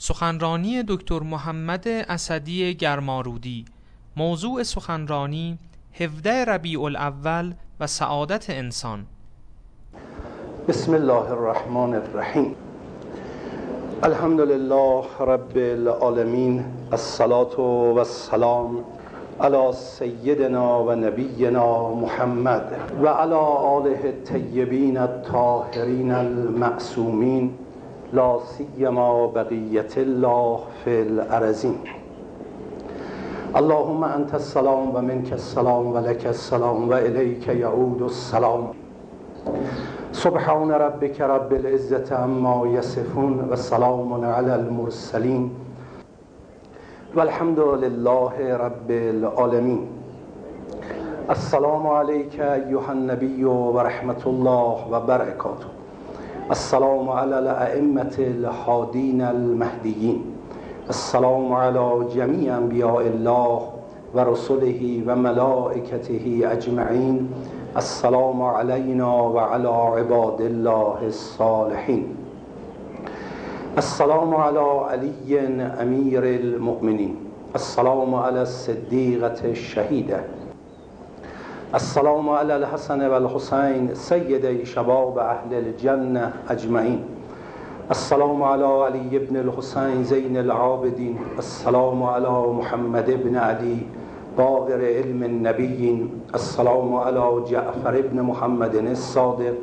سخنرانی دکتر محمد اسدی گرمارودی. موضوع سخنرانی 17 ربیع الاول و سعادت انسان. بسم الله الرحمن الرحیم. الحمد لله رب العالمین، الصلاة و السلام علی سیدنا و نبینا محمد و علی آله الطیبین الطاهرین المعصومین، لا سیما بقیت الله فی الارضین. اللهم انت السلام و منک السلام و لک السلام و الیک یعود السلام. سبحان ربک رب العزة عما یصفون و سلام علی المرسلین و الحمد لله رب العالمین. السلام علیک ایها النبی و رحمت الله و برکاته. السلام علی الائمة الهادین المهدیین. السلام علی جمیع انبیاء الله و رسله و ملائکته اجمعین. السلام علینا و علی عباد الله الصالحین. السلام علی علی امیر المؤمنین. السلام علی الصدیقة الشهیدة. السلام علی الحسن و الحسین سیدی شباب اهل الجنة اجمعین. السلام علی علی ابن الحسین زین العابدین. السلام علی محمد ابن علی باقر علم النبیین. السلام علی جعفر ابن محمد الصادق.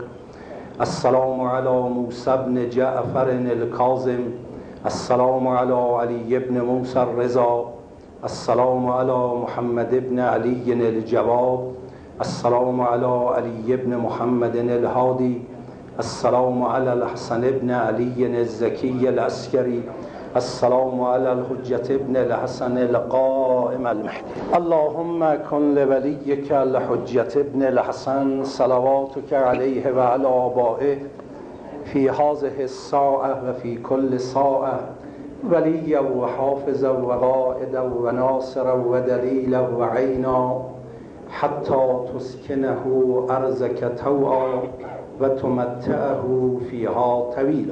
السلام علی موسی ابن جعفر الکاظم. السلام علی علی ابن موسی الرضا. السلام علی محمد ابن علی الجواد. السلام علی علی ابن محمد الهادی. السلام علی الحسن ابن علی الزکی العسکری. السلام علی الحجة ابن الحسن القائم المهدی. اللهم کن لولیک الحجة ابن الحسن صلواتک علیه و علی آبائه فی هذه الساعة و فی کل ساعة ولیا و حافظا و قائدا و ناصرا و دلیلا و عینا حتی تسکنه ارضک طوعا و تمتعه فیها طویلا.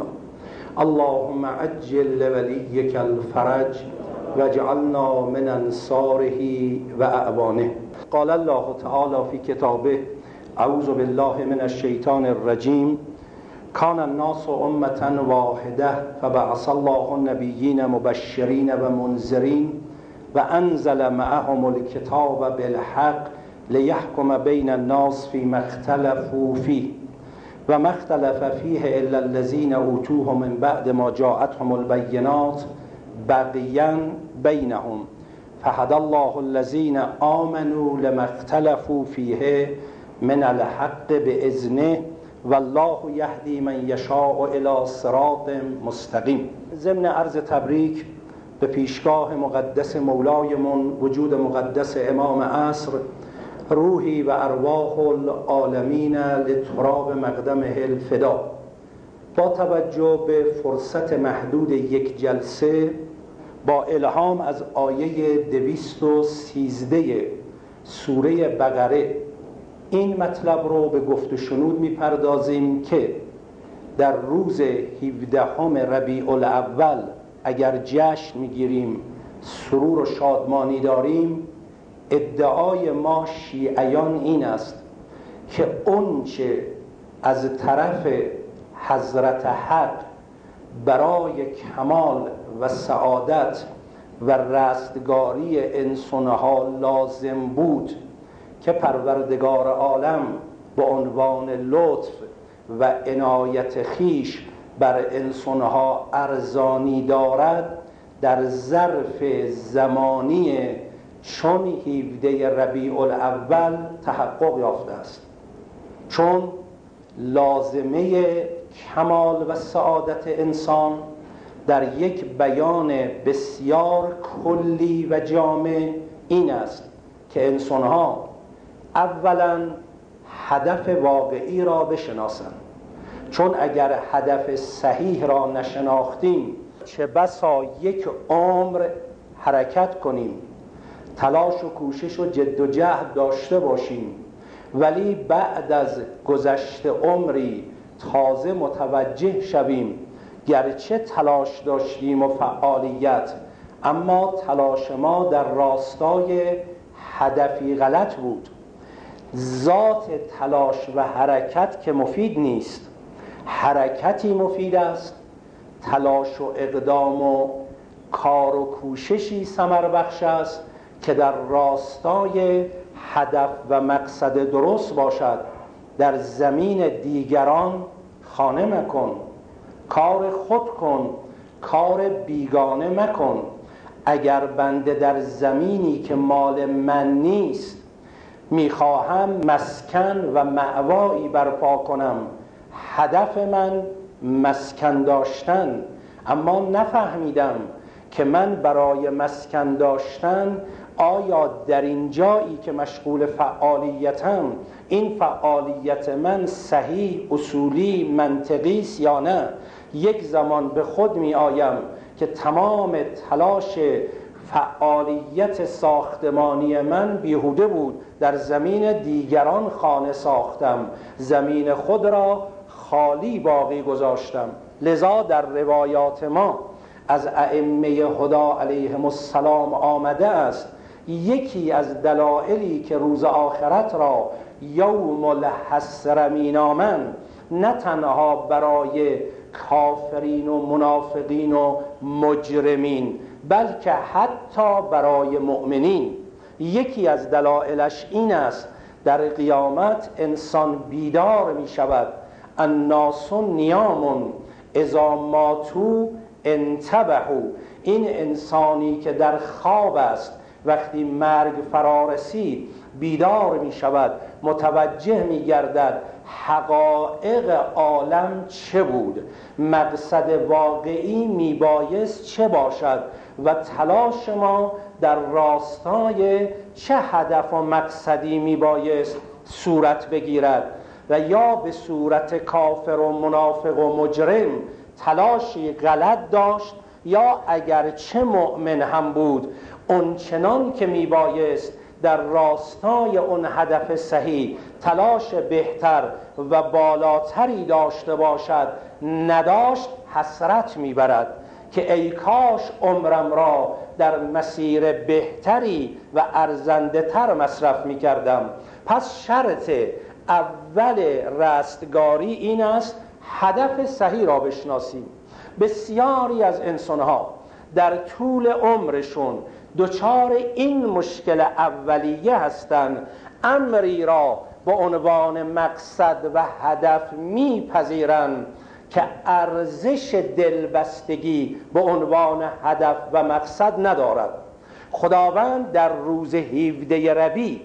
اللهم عجل لولیک الفرج واجعلنا من انصاره و اعوانه. قال الله تعالی فی کتابه اعوذ بالله من الشیطان الرجیم. کان الناس امة واحده فبعث الله النبیین مبشرین و منذرین و انزل معهم الکتاب بالحق لیحکم بین الناس فیما اختلفوا فیه و ما اختلف فیه الا الذین اوتوه من بعد ما جاءتهم البینات بغیا بینهم فهدی الله الذین آمنوا لما اختلفوا فیه من الحق باذنه والله یهدی من یشاء الی صراط مستقیم. ضمن عرض تبریک به پیشگاه مقدس مولایمون وجود مقدس امام عصر، روحی و ارواح العالمین لتراب مقدمه الفدا. با توجه به فرصت محدود یک جلسه، با الهام از آیه 213 سوره بقره این مطلب رو به گفت و شنود میپردازیم که در روز 17 ربیع الاول اگر جشن میگیریم، سرور و شادمانی داریم، ادعای ما شیعیان این است که اونچه از طرف حضرت حق برای کمال و سعادت و رستگاری انسانها لازم بود که پروردگار عالم به عنوان لطف و عنایت خیش بر انسانها ارزانی دارد، در ظرف زمانی چون 17 ربیع الاول تحقق یافته است. چون لازمه کمال و سعادت انسان در یک بیان بسیار کلی و جامع این است که انسانها اولا هدف واقعی را بشناسند. چون اگر هدف صحیح را نشناختیم، چه بسا یک عمر حرکت کنیم، تلاش و کوشش و جد و جهد داشته باشیم، ولی بعد از گذشت عمری تازه متوجه شویم گرچه تلاش داشتیم و فعالیت، اما تلاش ما در راستای هدفی غلط بود. ذات تلاش و حرکت که مفید نیست، حرکتی مفید است، تلاش و اقدام و کار و کوششی ثمر بخش است که در راستای هدف و مقصد درست باشد. در زمین دیگران خانه مکن، کار خود کن، کار بیگانه مکن. اگر بنده در زمینی که مال من نیست میخواهم مسکن و مأوایی برپا کنم، هدف من مسکن داشتن، اما نفهمیدم که من برای مسکن داشتن آیا در این جایی که مشغول فعالیتم این فعالیت من صحیح، اصولی، منطقی است یا نه. یک زمان به خود می آیم که تمام تلاش فعالیت ساختمانی من بیهوده بود. در زمین دیگران خانه ساختم، زمین خود را خالی باقی گذاشتم. لذا در روایات ما از ائمه هدا علیهم السلام آمده است یکی از دلایلی که روز آخرت را یوم الحسر مینامند، نه تنها برای کافرین و منافقین و مجرمین، بلکه حتی برای مؤمنین. یکی از دلایلش این است در قیامت انسان بیدار می شود. الناس نیام اذا ماتوا انتبهوا. این انسانی که در خواب است وقتی مرگ فرا رسید بیدار می شود، متوجه می گردد حقایق عالم چه بود، مقصد واقعی می بایست چه باشد و تلاش ما در راستای چه هدف و مقصدی می بایست صورت بگیرد. و یا به صورت کافر و منافق و مجرم تلاشی غلط داشت، یا اگر چه مؤمن هم بود اون چنان که می بایست در راستای اون هدف صحیح تلاش بهتر و بالاتری داشته باشد نداشت، حسرت میبرد که ای کاش عمرم را در مسیر بهتری و ارزنده تر مصرف میکردم. پس شرط اول رستگاری این است هدف صحیح را بشناسیم. بسیاری از انسانها در طول عمرشون دچار این مشکل اولیه هستند، امری را به عنوان مقصد و هدف میپذیرند که ارزش دلبستگی به عنوان هدف و مقصد ندارد. خداوند در روز 17 ربیع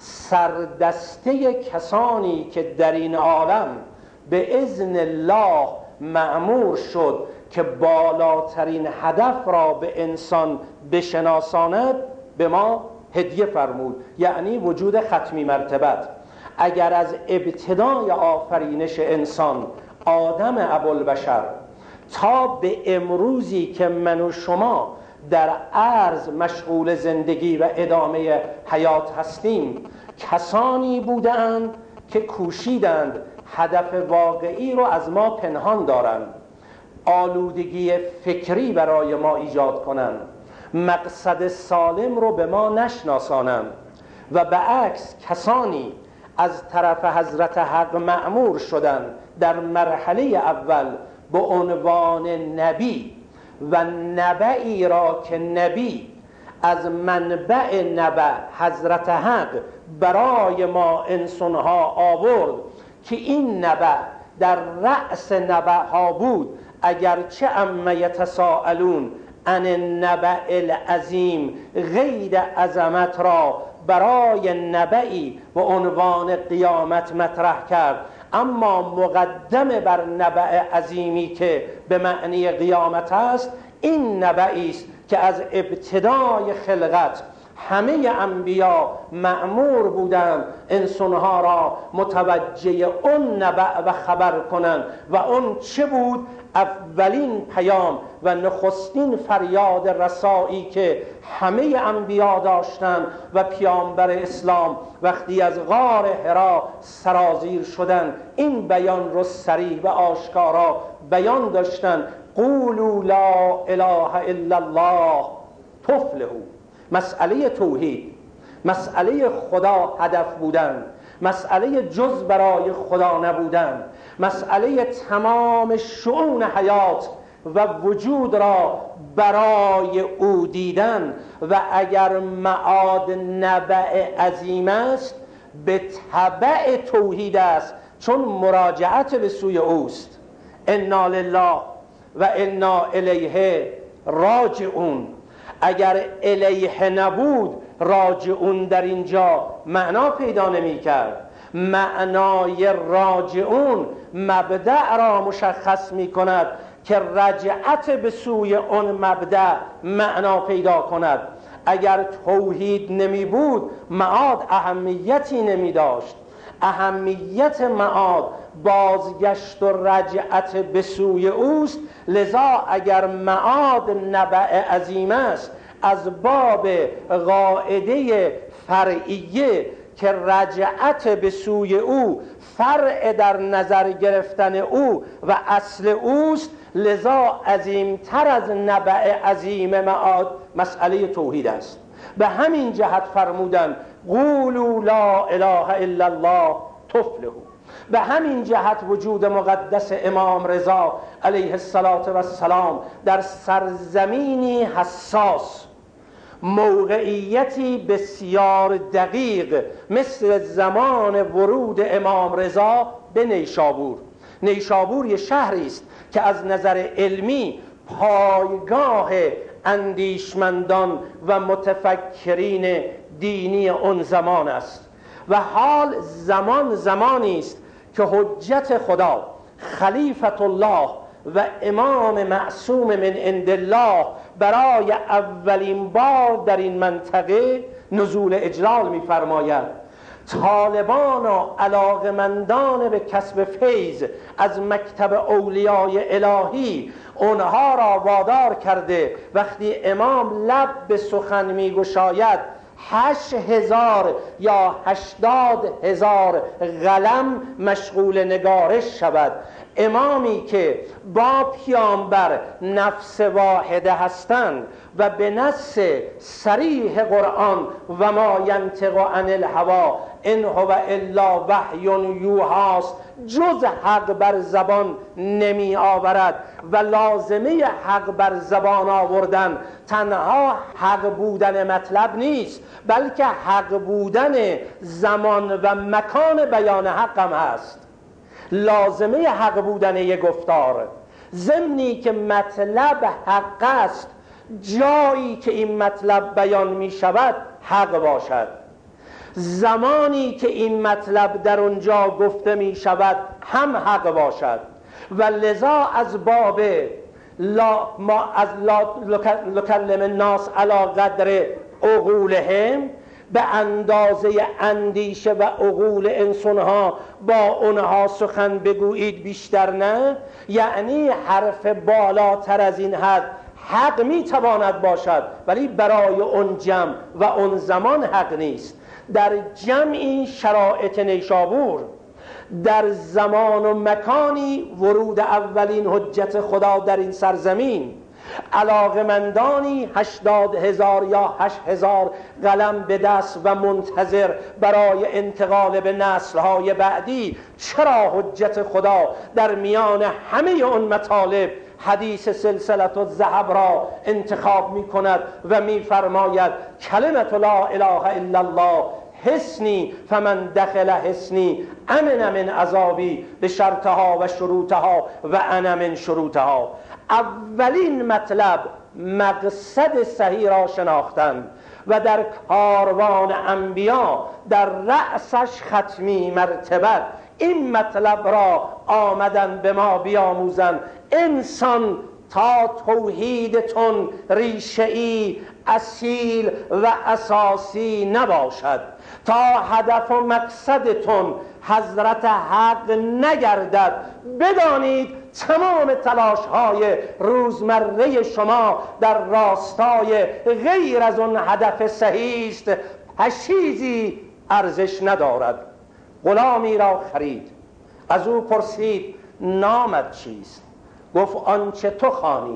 سردسته کسانی که در این عالم به اذن الله مأمور شد که بالاترین هدف را به انسان بشناساند به ما هدیه فرمود، یعنی وجود ختمی مرتبت. اگر از ابتدای آفرینش انسان آدم ابوالبشر تا به امروزی که من و شما در عرض مشغول زندگی و ادامه حیات هستیم کسانی بودند که کوشیدند هدف واقعی رو از ما پنهان دارند، آلودگی فکری برای ما ایجاد کنند، مقصد سالم رو به ما نشناسانند. و به عکس کسانی از طرف حضرت حق مأمور شدند در مرحله اول به عنوان نبی و نبعی را که نبی از منبع نبع حضرت حق برای ما انسانها آورد که این نبع در رأس نبع ها بود، اگرچه اما یتساءلون عن النبع العظیم غیر عظمت را برای نبعی به عنوان قیامت مطرح کرد، اما مقدم بر نبع عظیمی که به معنی قیامت است این نبعی است که از ابتدای خلقت همه انبیا مأمور بودند انسانها را متوجه اون نبع و خبر کنند. و اون چه بود؟ اولین پیام و نخستین فریاد رسایی که همه انبیا داشتند و پیامبر اسلام وقتی از غار حرا سرازیر شدند این بیان رو صریح و آشکارا بیان داشتند: قولوا لا اله الا الله تفلحوا. مسئله توحید، مسئله خدا هدف بودن، مسئله جز برای خدا نبودن، مسئله تمام شؤون حیات و وجود را برای او دیدن و اگر معاد نبع عظیم است به تبع توحید است، چون مراجعت به سوی اوست. انا لله و انا الیه راجعون. اگر الیه نبود راجعون در اینجا معنا پیدا نمی کرد. معنای راجعون مبدأ را مشخص می کند که رجعت به سوی اون مبدأ معنا پیدا کند. اگر توحید نمی بود معاد اهمیتی نمی داشت. اهمیت معاد بازگشت و رجعت به سوی اوست. لذا اگر معاد نبع عظیم است از باب قاعده فرعیه که رجعت به سوی او فرع در نظر گرفتن او و اصل اوست، لذا عظیمتر از نبع عظیم معاد مسئله توحید است. به همین جهت فرمودن قولوا لا اله الا الله تفلحوا. به همین جهت وجود مقدس امام رضا علیه السلام در سرزمینی حساس، موقعیتی بسیار دقیق مثل زمان ورود امام رضا به نیشابور. نیشابور یه شهری است که از نظر علمی پایگاه اندیشمندان و متفکرین دینی اون زمان است و حال زمانی است که حجت خدا، خلیفت الله و امام معصوم من عند الله برای اولین بار در این منطقه نزول اجلال می‌فرماید. طالبان و علاقمندان به کسب فیض از مکتب اولیای الهی اونها را وادار کرده وقتی امام لب به سخن می‌گشاید 8,000 یا 80,000 قلم مشغول نگارش شود. امامی که با پیامبر نفس واحده هستند و به نص صریح قرآن و ما ینطق عن الهوا ان هو الا وحی یوحی جز حق بر زبان نمی آورد و لازمه حق بر زبان آوردن تنها حق بودن مطلب نیست، بلکه حق بودن زمان و مکان بیان حق هم هست. لازمه حق بودن یک گفتار ضمنی که مطلب حق است، جایی که این مطلب بیان می شود حق باشد، زمانی که این مطلب در اونجا گفته می شود هم حق باشد. و لذا از باب لا لکلم الناس علی قدر عقولهم، به اندازه اندیشه و عقول انسانها با اونها سخن بگویید بیشتر نه، یعنی حرف بالاتر از این حد حق میتواند باشد ولی برای اون جمع و اون زمان حق نیست. در جمعی شرایط نیشابور، در زمان و مکانی ورود اولین حجت خدا در این سرزمین، علاقمندانی 80,000 یا 8,000 قلم به دست و منتظر برای انتقال به نسل‌های بعدی. چرا حجت خدا در میان همه اون مطالب حدیث سلسلة الذهب را انتخاب می کند و می فرماید کلمت لا اله الا الله حسنی فمن دخل حسنی امن من عذابی به شرطها و شروطها و انا من شروطها. اولین مطلب مقصد صحیح را شناختن و در کاروان انبیا در رأسش ختمی مرتبت این مطلب را آمدن به ما بیاموزن. انسان تا توحیدتون ریشه‌ای اصیل و اساسی نباشد، تا هدف و مقصدتون حضرت حق نگردد، بدانید تمام تلاش‌های روزمره شما در راستای غیر از اون هدف صحیح است، چیزی ارزش ندارد. غلامی را خرید، از او پرسید نامت چیست؟ گفت آنچه تو خوانی.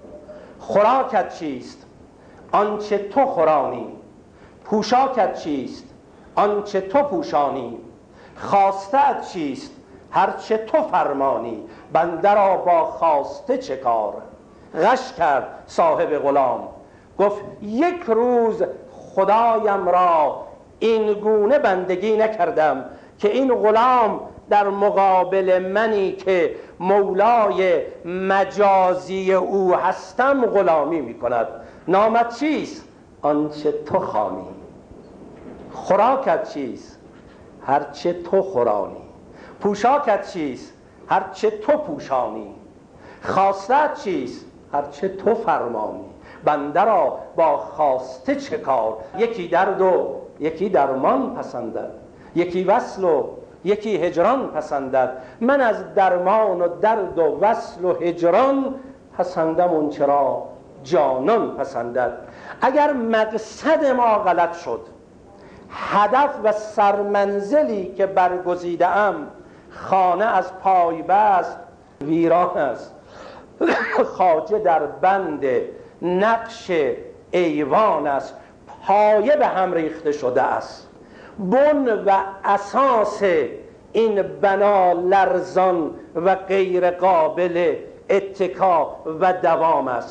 خوراکت چیست؟ آنچه تو خورانی. پوشاکت چیست؟ آنچه تو پوشانی. خواسته‌ات چیست؟ هرچه تو فرمانی. بنده را با خواسته چه کار؟ غش کرد صاحب غلام، گفت یک روز خدایم را این گونه بندگی نکردم که این غلام در مقابل منی که مولای مجازی او هستم غلامی می کند. نامت چیست؟ آنچه تو خوانی. خوراکت چیست؟ هرچه تو خورانی. پوشاکت چیست؟ هرچه تو پوشانی. خواستت چیست؟ هرچه تو فرمانی. بنده را با خواسته چه کار؟ یکی درد و یکی درمان پسندد، یکی وصل و یکی هجران پسندد. من از درمان و درد و وصل و هجران پسندم اون چرا جانان پسندد. اگر مقصد ما غلط شد، هدف و سرمنزلی که برگزیده ام خانه از پای بست ویران است، خواجه در بند نقش ایوان است، پایه به هم ریخته شده است، بن و اساس این بنا لرزان و غیر قابل اتکا و دوام است.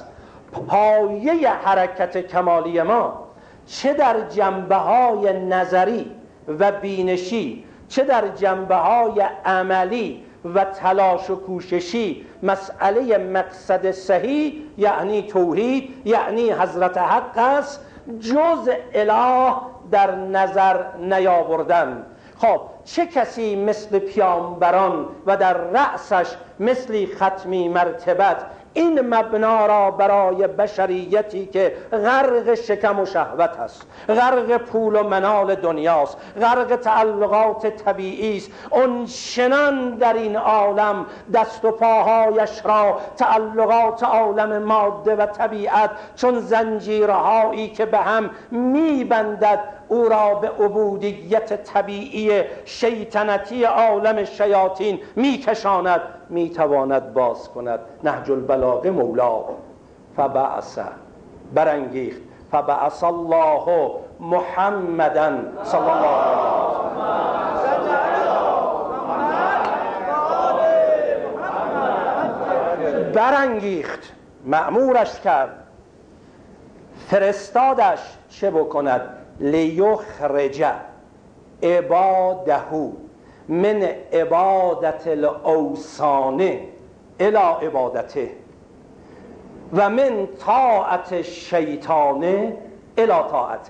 پایه حرکت کمالی ما چه در جنبه‌های نظری و بینشی، چه در جنبه‌های عملی و تلاش و کوششی، مسئله مقصد صحیح یعنی توحید، یعنی حضرت حق است، جز اله در نظر نیاوردن. خب چه کسی مثل پیامبران و در رأسش مثل ختمی مرتبت این مبنا را برای بشریتی که غرق شکم و شهوت است، غرق پول و منال دنیاست، غرق تعلقات طبیعی است، اون چنان در این عالم دست و پاهایش را تعلقات عالم ماده و طبیعت چون زنجیرهایی که به هم میبندد او را به عبودیت طبیعی شیطنتی عالم شیاطین میکشاند، میتواند باز کند. نهج البلاغه مولا فبعث برانگیخت، فبعث الله محمدا صلی الله علیه و برانگیخت، مأمورش کرد، فرستادش چه بکند؟ لیخرج عباده من عبادت الاوثان الی عبادته و من طاعت الشیطان الی طاعته.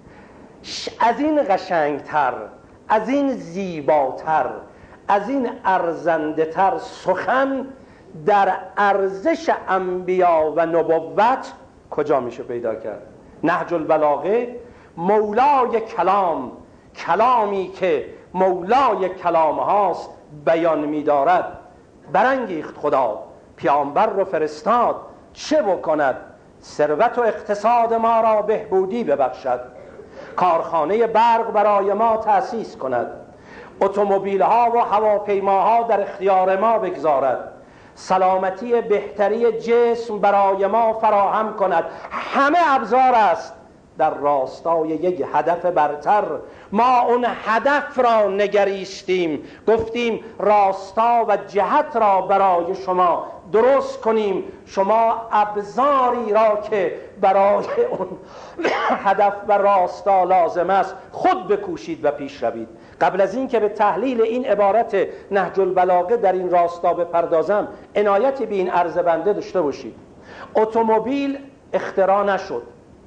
از این قشنگتر، از این زیباتر، از این ارزنده تر سخن در ارزش انبیا و نبوت کجا میشه پیدا کرد؟ نهج البلاغه مولای کلام، کلامی که مولای کلام هاست بیان می‌دارد. برانگیخت خدا، پیامبر رو فرستاد چه بکند؟ ثروت و اقتصاد ما را بهبودی ببخشد، کارخانه برق برای ما تأسیس کند، اتومبیل ها و هواپیماها در اختیار ما بگذارد، سلامتی بهتری جسم برای ما فراهم کند. همه ابزار است در راستای یک هدف برتر. ما اون هدف را نگریستیم، گفتیم راستا و جهت را برای شما درست کنیم، شما ابزاری را که برای اون هدف و راستا لازم است خود بکوشید و پیش روید. قبل از این که به تحلیل این عبارت نهج البلاغه در این راستا بپردازم، عنایتی به این عرض بنده داشته باشید. اتومبیل اختراع نشد،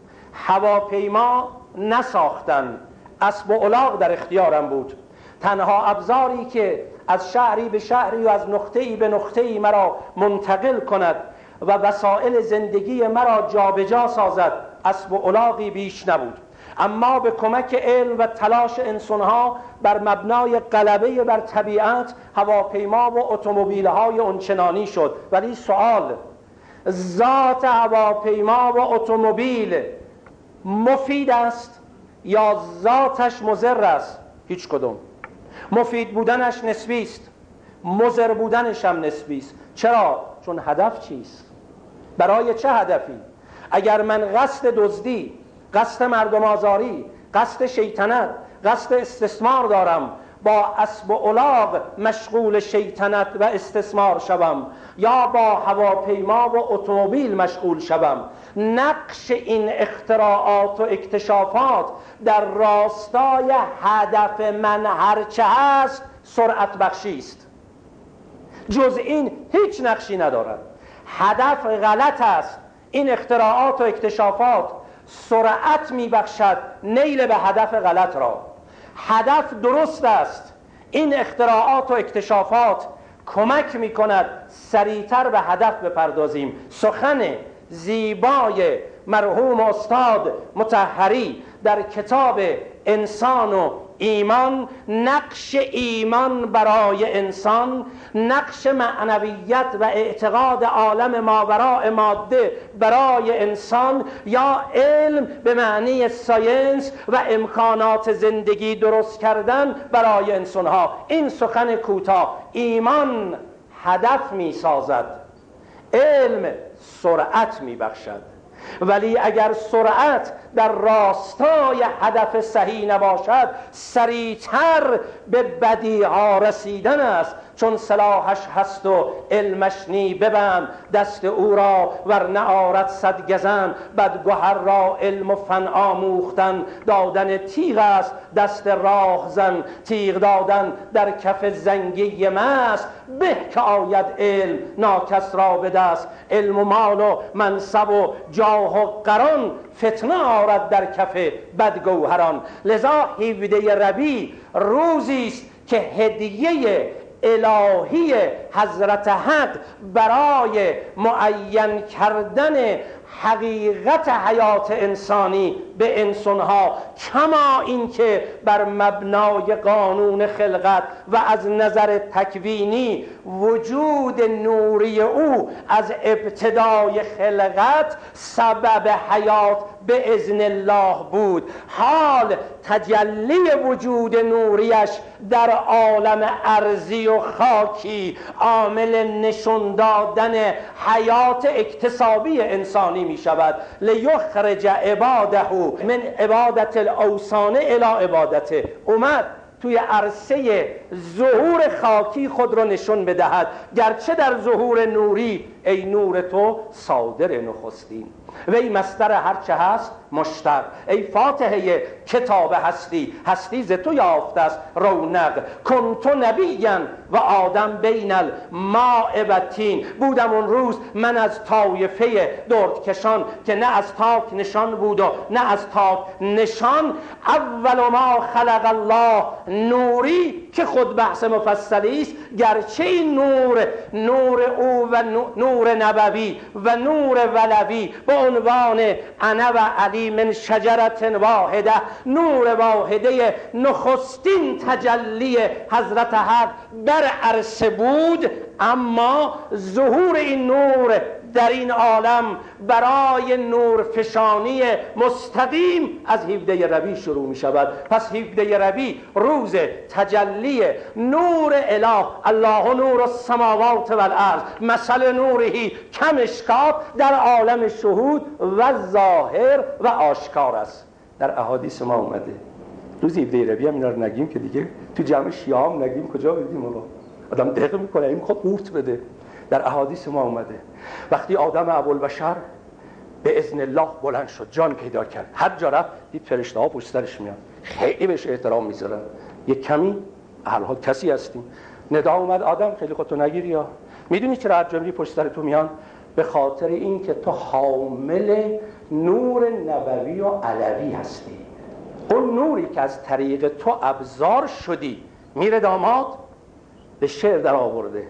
هواپیما نساختن، اسب و الاغ در اختیارم بود. تنها ابزاری که از شهری به شهری و از نقطه‌ای به نقطه‌ای مرا منتقل کند و وسایل زندگی مرا جابجا سازد اسب و الاغی بیش نبود. اما به کمک علم و تلاش انسانها بر مبنای غلبه بر طبیعت هواپیما و اتومبیل‌های اونچنانی شد. ولی سوال، ذات هواپیما و اتومبیل مفید است یا ذاتش مضر است؟ هیچ کدوم. مفید بودنش نسبی است، مضر بودنش هم نسبی است. چرا؟ چون هدف چیست؟ برای چه هدفی؟ اگر من قصد دزدی، قصد مردم آزاری، قصد شیطنت، قصد استثمار دارم، با اسب و الاغ مشغول شیطنت و استثمار شوم یا با هواپیما و اتومبیل مشغول شوم، نقش این اختراعات و اکتشافات در راستای هدف من هرچه هست سرعت بخشی است. جز این هیچ نقشی ندارد. هدف غلط است، این اختراعات و اکتشافات سرعت میبخشد نیل به هدف غلط را. هدف درست است، این اختراعات و اکتشافات کمک میکند سریعتر به هدف بپردازیم. سخن زیبای مرحوم استاد مطهری در کتاب انسان و ایمان، نقش ایمان برای انسان، نقش معنویت و اعتقاد عالم ماوراء ماده برای انسان، یا علم به معنی ساینس و امکانات زندگی درست کردن برای انسانها. این سخن کوتاه. ایمان هدف می سازد، علم سرعت می بخشد. ولی اگر سرعت در راستای هدف صحیح نباشد، سریعتر به بدیعا رسیدن است. چون سلاحش هست و علمش نی ببند، دست او را ورنه آرد صد گزند. بدگهر را علم و فن آموختن، دادن تیغ است دست راه زن. تیغ دادن در کف زنگی مست، به که آید علم ناکس را به دست. علم و مال و منصب و جاه و قران، فتنه آرد در کف بدگوهران. لذا 17 ربیع روزی است که هدیه الهی حضرت حق برای معین کردن حقیقت حیات انسانی به انسانها، کما اینکه بر مبنای قانون خلقت و از نظر تکوینی وجود نوری او از ابتدای خلقت سبب حیات به اذن الله بود. حال تجلی وجود نوریش در عالم ارضی و خاکی عامل نشون دادن حیات اکتسابی انسانی می شود. لیخرج عباده من عبادت الاوثان الی عبادته. اومد توی عرصه ظهور خاکی خود را نشون بدهد، گرچه در ظهور نوری ای نور تو صادر نخستین. وی مصدر هرچه هست مشتق، ای فاتحه کتاب هستی، هستی ز تو یافته است رونق. کنت نبیا و آدم بین الماء و طین. بودم اون روز من از طایفه دردکشان که نه از تاک نشان بود و نه از تاک نشان. اول ما خلق الله نوری که خود بحث مفصلی است، گرچه این نور او و نور نبوی و نور ولوی به عنوان انا و علی من شجرت واحده، نور واحده نخستین تجلی حضرت حق در عرصه بود، اما ظهور این نور در این عالم برای نورفشانی مستقیم از 17 ربیع شروع می شود. پس 17 ربیع روز تجلی نور اله. الله نور السماوات والارض مثل نوره کمشکات در عالم شهود و ظاهر و آشکار است. در احادیث ما اومده. روز 17 ربیع هم اینا رو نگیم که دیگه تو جمع شیعه هم نگیم، کجا بدیم؟ الله آدم دقیق میکنه، این میخواد قورت بده. در احادیث ما اومده وقتی آدم ابوالبشر به اذن الله بلند شد، جان پیدا کرد، هر جا رفت دید فرشته ها پشت سرش میان، خیلی بهش احترام میذارن. یک کمی هرحال کسی هستیم. ندا اومد آدم خیلی خودتو نگیری، یا میدونی چرا هر جا میری پشت سر تو میان؟ به خاطر این که تو حامل نور نبوی و علوی هستی. اون نوری که از طریق تو ابزار شدی. میره داماد به شعر در آورده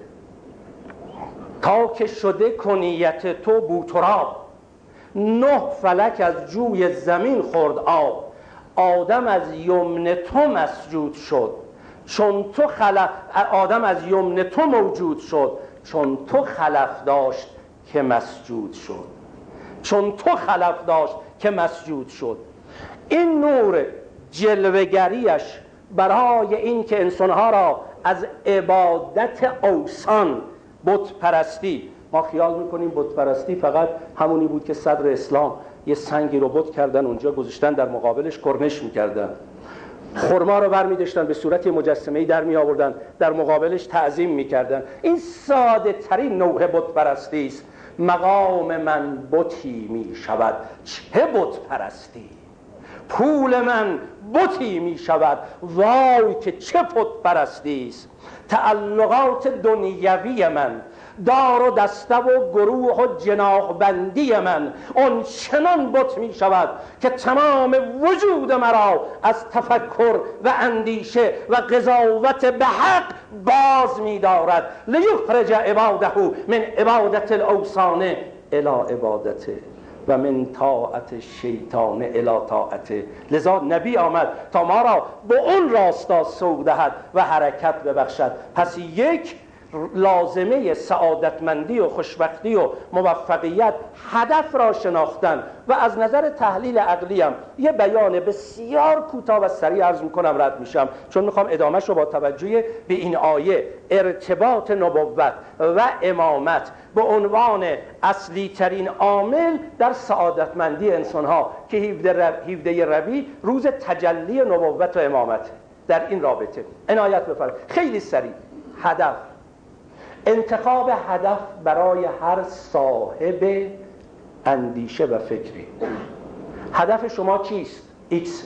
تا که شده کنیت تو بوتراب، 9 فلک از جوی زمین خورد آب. آدم از یمن تو مسجود شد چون تو آدم از یمن تو موجود شد چون تو خلف داشت که مسجود شد. چون تو خلف داشت که مسجود شد. این نور جلوه‌گریش برای این که انسانها را از عبادت اوثان، بت پرستی، ما خیال میکنیم بت پرستی فقط همونی بود که صدر اسلام یه سنگی رو بت کردن اونجا گذاشتن در مقابلش کرنش میکردن، خرما رو برمی‌داشتن به صورت مجسمه‌ای در می آوردن در مقابلش تعظیم میکردن. این ساده ترین نوع بت پرستی است. مقام من بتی می شود، چه بت پرستی، پول من بتی می شود، وای که چه بت پرستی است. تعلقات دنیوی من، دار و دسته و گروه و جناح بندی من اون چنان بت می شود که تمام وجود مرا از تفکر و اندیشه و قضاوت به حق باز می دارد. لیخرج عباده من عبادت الاوثان الی عبادته و من طاعت الشیطان الی طاعته. لذا نبی آمد تا ما را به اون راستا سوق دهد و حرکت ببخشد. پس یک لازمه سعادتمندی و خوشبختی و موفقیت هدف را شناختن و از نظر تحلیل عقلی هم یه بیان بسیار کوتاه و سریع عرض میکنم رد میشم، چون میخوام ادامهش رو با توجه به این آیه ارتباط نبوت و امامت به عنوان اصلی ترین عامل در سعادتمندی انسان ها که 17 ربیع روز تجلی نبوت و امامت، در این رابطه عنایت بفرمایید. خیلی سریع. هدف، انتخاب هدف برای هر صاحب اندیشه و فکری. هدف شما چیست؟ ایکس.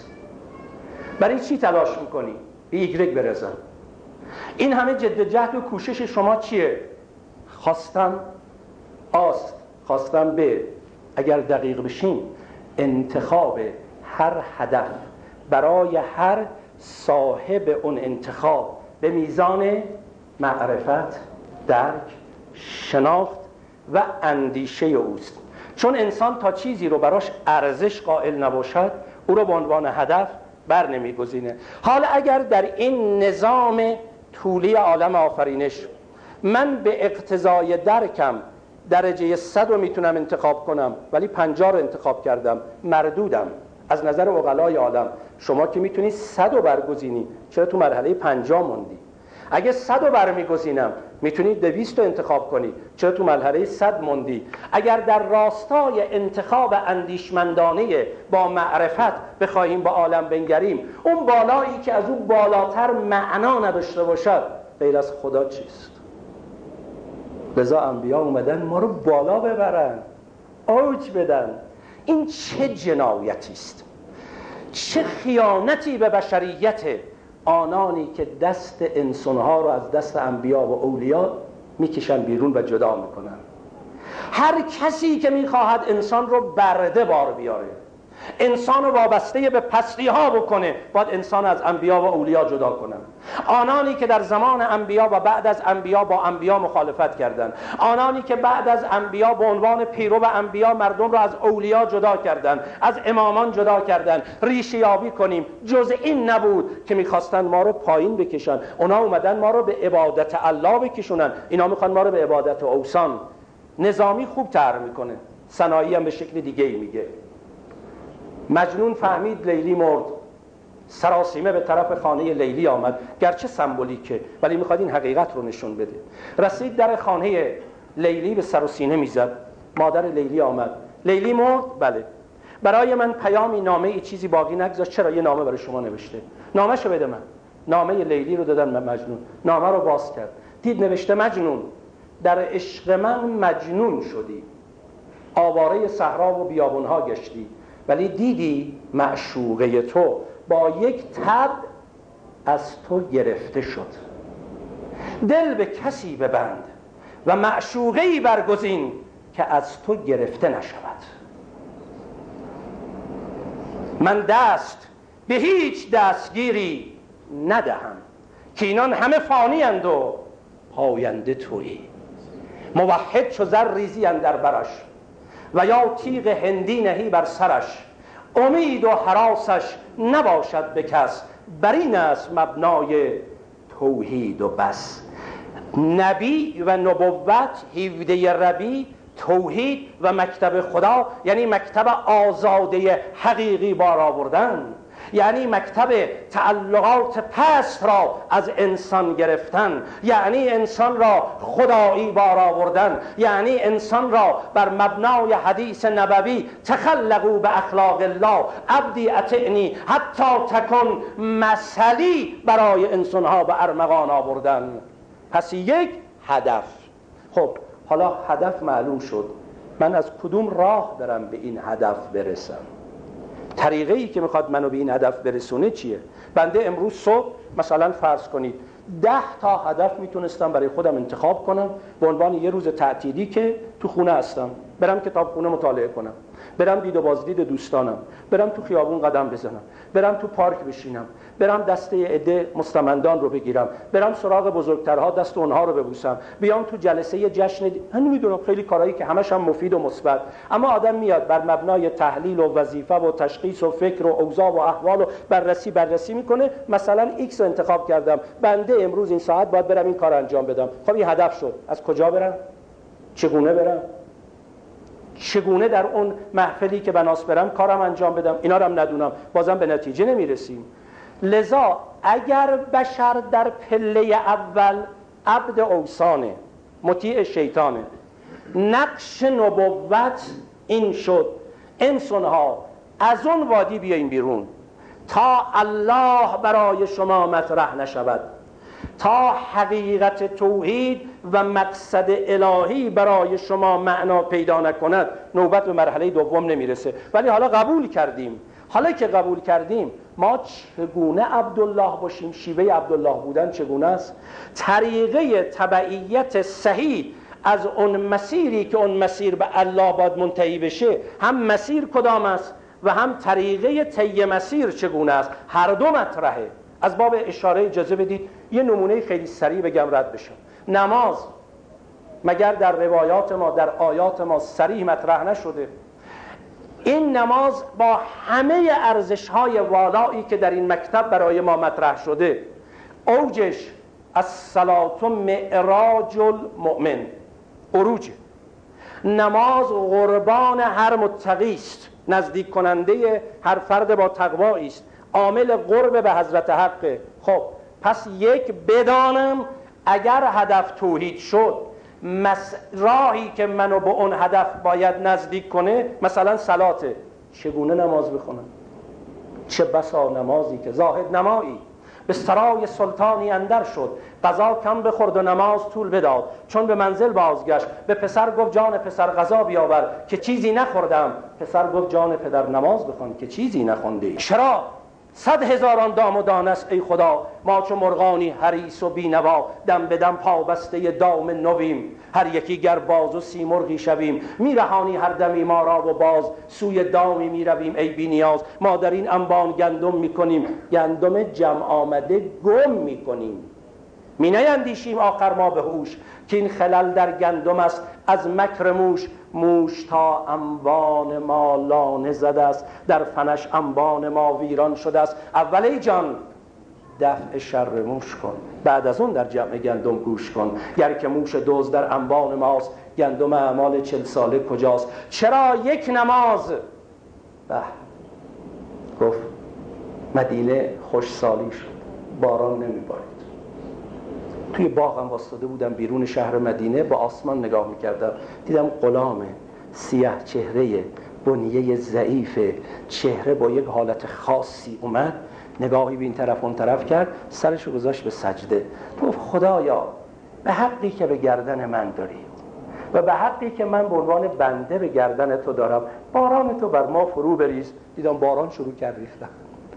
برای چی تلاش میکنی؟ به ایگرگ برسم. این همه جد جهد و کوشش شما چیه؟ خواستم آست، خواستم به. اگر دقیق بشیم انتخاب هر هدف برای هر صاحب اون انتخاب به میزان معرفت، درک، شناخت و اندیشه اوست. چون انسان تا چیزی رو براش ارزش قائل نباشد او رو به عنوان هدف بر نمیگزینه. حالا اگر در این نظام طولی عالم آفرینش من به اقتضای درکم درجه 100 رو میتونم انتخاب کنم ولی 50 رو انتخاب کردم، مردودم از نظر عقلای عالم. شما که میتونی 100 رو برگزینی، چرا تو مرحله 50 موندی؟ اگه 100 رو برمیگزینم میتونی 200 رو انتخاب کنی، چرا تو مرحله 100 موندی؟ اگر در راستای انتخاب اندیشمندانه با معرفت بخواهیم با عالم بنگریم، اون بالایی که از اون بالاتر معنا نداشته باشد غیر از خدا چیست؟ لذا انبیا اومدن ما رو بالا ببرن، اوج بدن. این چه جنایتی است، چه خیانتی به بشریت آنانی که دست انسانها رو از دست انبیا و اولیا میکشن بیرون و جدا میکنن. هر کسی که میخواهد انسان رو برده بار بیاره، انسان رو وابسته به پستی ها بکنه، باید انسان از انبیا و اولیا جدا کنن. آنانی که در زمان انبیا و بعد از انبیا با انبیا مخالفت کردند، آنانی که بعد از انبیا به عنوان پیرو انبیا مردم را از اولیا جدا کردند، از امامان جدا کردند، ریشه یابی کنیم. جز این نبود که میخواستن ما رو پایین بکشن، اونا اومدن ما رو به عبادت الله بکشونن، اینا میخوان ما رو به عبادت اوثان. نظامی خوب طرح میکنه، صناعی هم به شکل دیگه ای میگه. مجنون فهمید لیلی مرد، سراسیمه به طرف خانه لیلی آمد، گرچه سمبولیکه ولی میخواد این حقیقت رو نشون بده. رسید در خانه لیلی به سر و سینه میزد، مادر لیلی آمد. لیلی مرد؟ بله. برای من پیامی، نامه ای، چیزی باقی نگذاشت. چرا؟ یه نامه برای شما نوشته. نامه‌شو بده من. نامه لیلی رو دادن به مجنون. نامه رو باز کرد، دید نوشته مجنون، در عشق من مجنون شدی، آواره صحرا و بیابونها گشتی، ولی دیدی معشوقه تو با یک تب از تو گرفته شد. دل به کسی ببند و معشوقه‌ای برگزین که از تو گرفته نشود. من دست به هیچ دستگیری ندهم که اینان همه فانی اند و پاینده تویی. موحد چو زر ریزی اندر برش و یا تیغ هندی نهی بر سرش، امید و هراسش نباشد به کس، بر این است مبنای توحید و بس. نبی و نبوت 17 ربیع، توحید و مکتب خدا یعنی مکتب آزاده حقیقی بار آوردن. یعنی مکتب تعلقات پست را از انسان گرفتن، یعنی انسان را خدایی بار آوردن، یعنی انسان را بر مبنای حدیث نبوی تخلقوا به اخلاق الله عبدی اطعنی حتی تکن مثلی برای انسانها به ارمغان آوردن. پس یک هدف. خب حالا هدف معلوم شد، من از کدوم راه دارم به این هدف برسم؟ طریقه ای که میخواد منو به این هدف برسونه چیه؟ بنده امروز صبح مثلا فرض کنید 10 تا هدف میتونستم برای خودم انتخاب کنم به عنوان یه روز تعطیلی که تو خونه هستم، برم کتابخونه مطالعه کنم، برم دید و بازدید دوستانم، برم تو خیابون قدم بزنم، برم تو پارک بشینم، برم دسته عده مستمندان رو بگیرم، برم سراغ بزرگترها دست اونها رو ببوسم، بیام تو جلسه جشن من نمیدونم خیلی کارهایی که همش هم مفید و مثبت. اما آدم میاد بر مبنای تحلیل و وظیفه و تشخیص و فکر و اوضاع و احوال و بررسی میکنه، مثلا ایکس رو انتخاب کردم، بنده امروز این ساعت باید برم این کار انجام بدم. خب این هدف شد. از کجا برم؟ چگونه برم؟ چگونه در اون محفلی که بناس برم کارم انجام بدم؟ اینا رو هم ندونم، بازم به نتیجه نمیرسیم. لذا اگر بشر در پله اول عبد اوثانه، مطیع شیطانه، نقش نبوت این شد انسانها از اون وادی بیاین بیرون تا الله برای شما مطرح نشود، تا حقیقت توحید و مقصد الهی برای شما معنا پیدا نکند، نوبت به مرحله دوم نمیرسه. ولی حالا قبول کردیم. حالا که قبول کردیم ما چگونه عبدالله باشیم؟ شیوه عبدالله بودن چگونه است؟ طریقه تبعیت صحیح از اون مسیری که اون مسیر به الله باید منتهی بشه، هم مسیر کدام است و هم طریقه طی مسیر چگونه است، هر دو مطرحه. از باب اشاره اجازه بدید یه نمونه خیلی سریع بگم رد بشم. نماز مگر در روایات ما، در آیات ما صریح مطرح نشده؟ این نماز با همه ارزش‌های والایی که در این مکتب برای ما مطرح شده، اوجش الصلاة معراج المؤمن، عروج نماز قربان هر متقی است، نزدیک کننده هر فرد با تقوایی است، عامل قرب به حضرت حق. خب پس یک بدانم اگر هدف توحید شد، راهی که منو به اون هدف باید نزدیک کنه مثلا صلاته، چگونه نماز بخونم؟ چه بسا نمازی که زاهد نمایی به سرای سلطانی اندر شد، قضا کم بخورد و نماز طول بداد، چون به منزل بازگشت به پسر گفت جان پسر قضا بیاور که چیزی نخوردم. پسر گفت جان پدر نماز بخوان که چیزی نخوندی. چرا 100,000 دام و دانه است ای خدا، ما چو مرغانی حریص و بینوا، دم به دم پابسته دام نویم، هر یکی گر باز و سیمرغی شویم، میرهانی هر دمی ما را و باز، سوی دامی میرویم ای بی نیاز. ما در این انبان گندم میکنیم، گندم جمع آمده گم میکنیم، می نیندیشیم آخر ما به هوش، که این خلل در گندم است از مکر موش. موش تا انبان ما لانه زده است، در فنش انبان ما ویران شده است. اول ای جان دفع شر موش کن، بعد از اون در جمع گندم گوش کن. گر که موش دوز در انبان ماست، گندم اعمال 40 ساله کجاست؟ چرا یک نماز گفت مدینه خوش سالی شد، باران نمیبارید. توی باغم واسطاده بودم بیرون شهر مدینه، با آسمان نگاه میکردم، دیدم غلام سیاه چهره، بنیه ضعیف، چهره با یک حالت خاصی اومد، نگاهی به این طرف اون طرف کرد، سرشو گذاشت به سجده، گفت خدایا به حقی که به گردن من داری و به حقی که من به عنوان بنده به گردن تو دارم، باران تو بر ما فرو بریز. دیدم باران شروع کرد ریختن.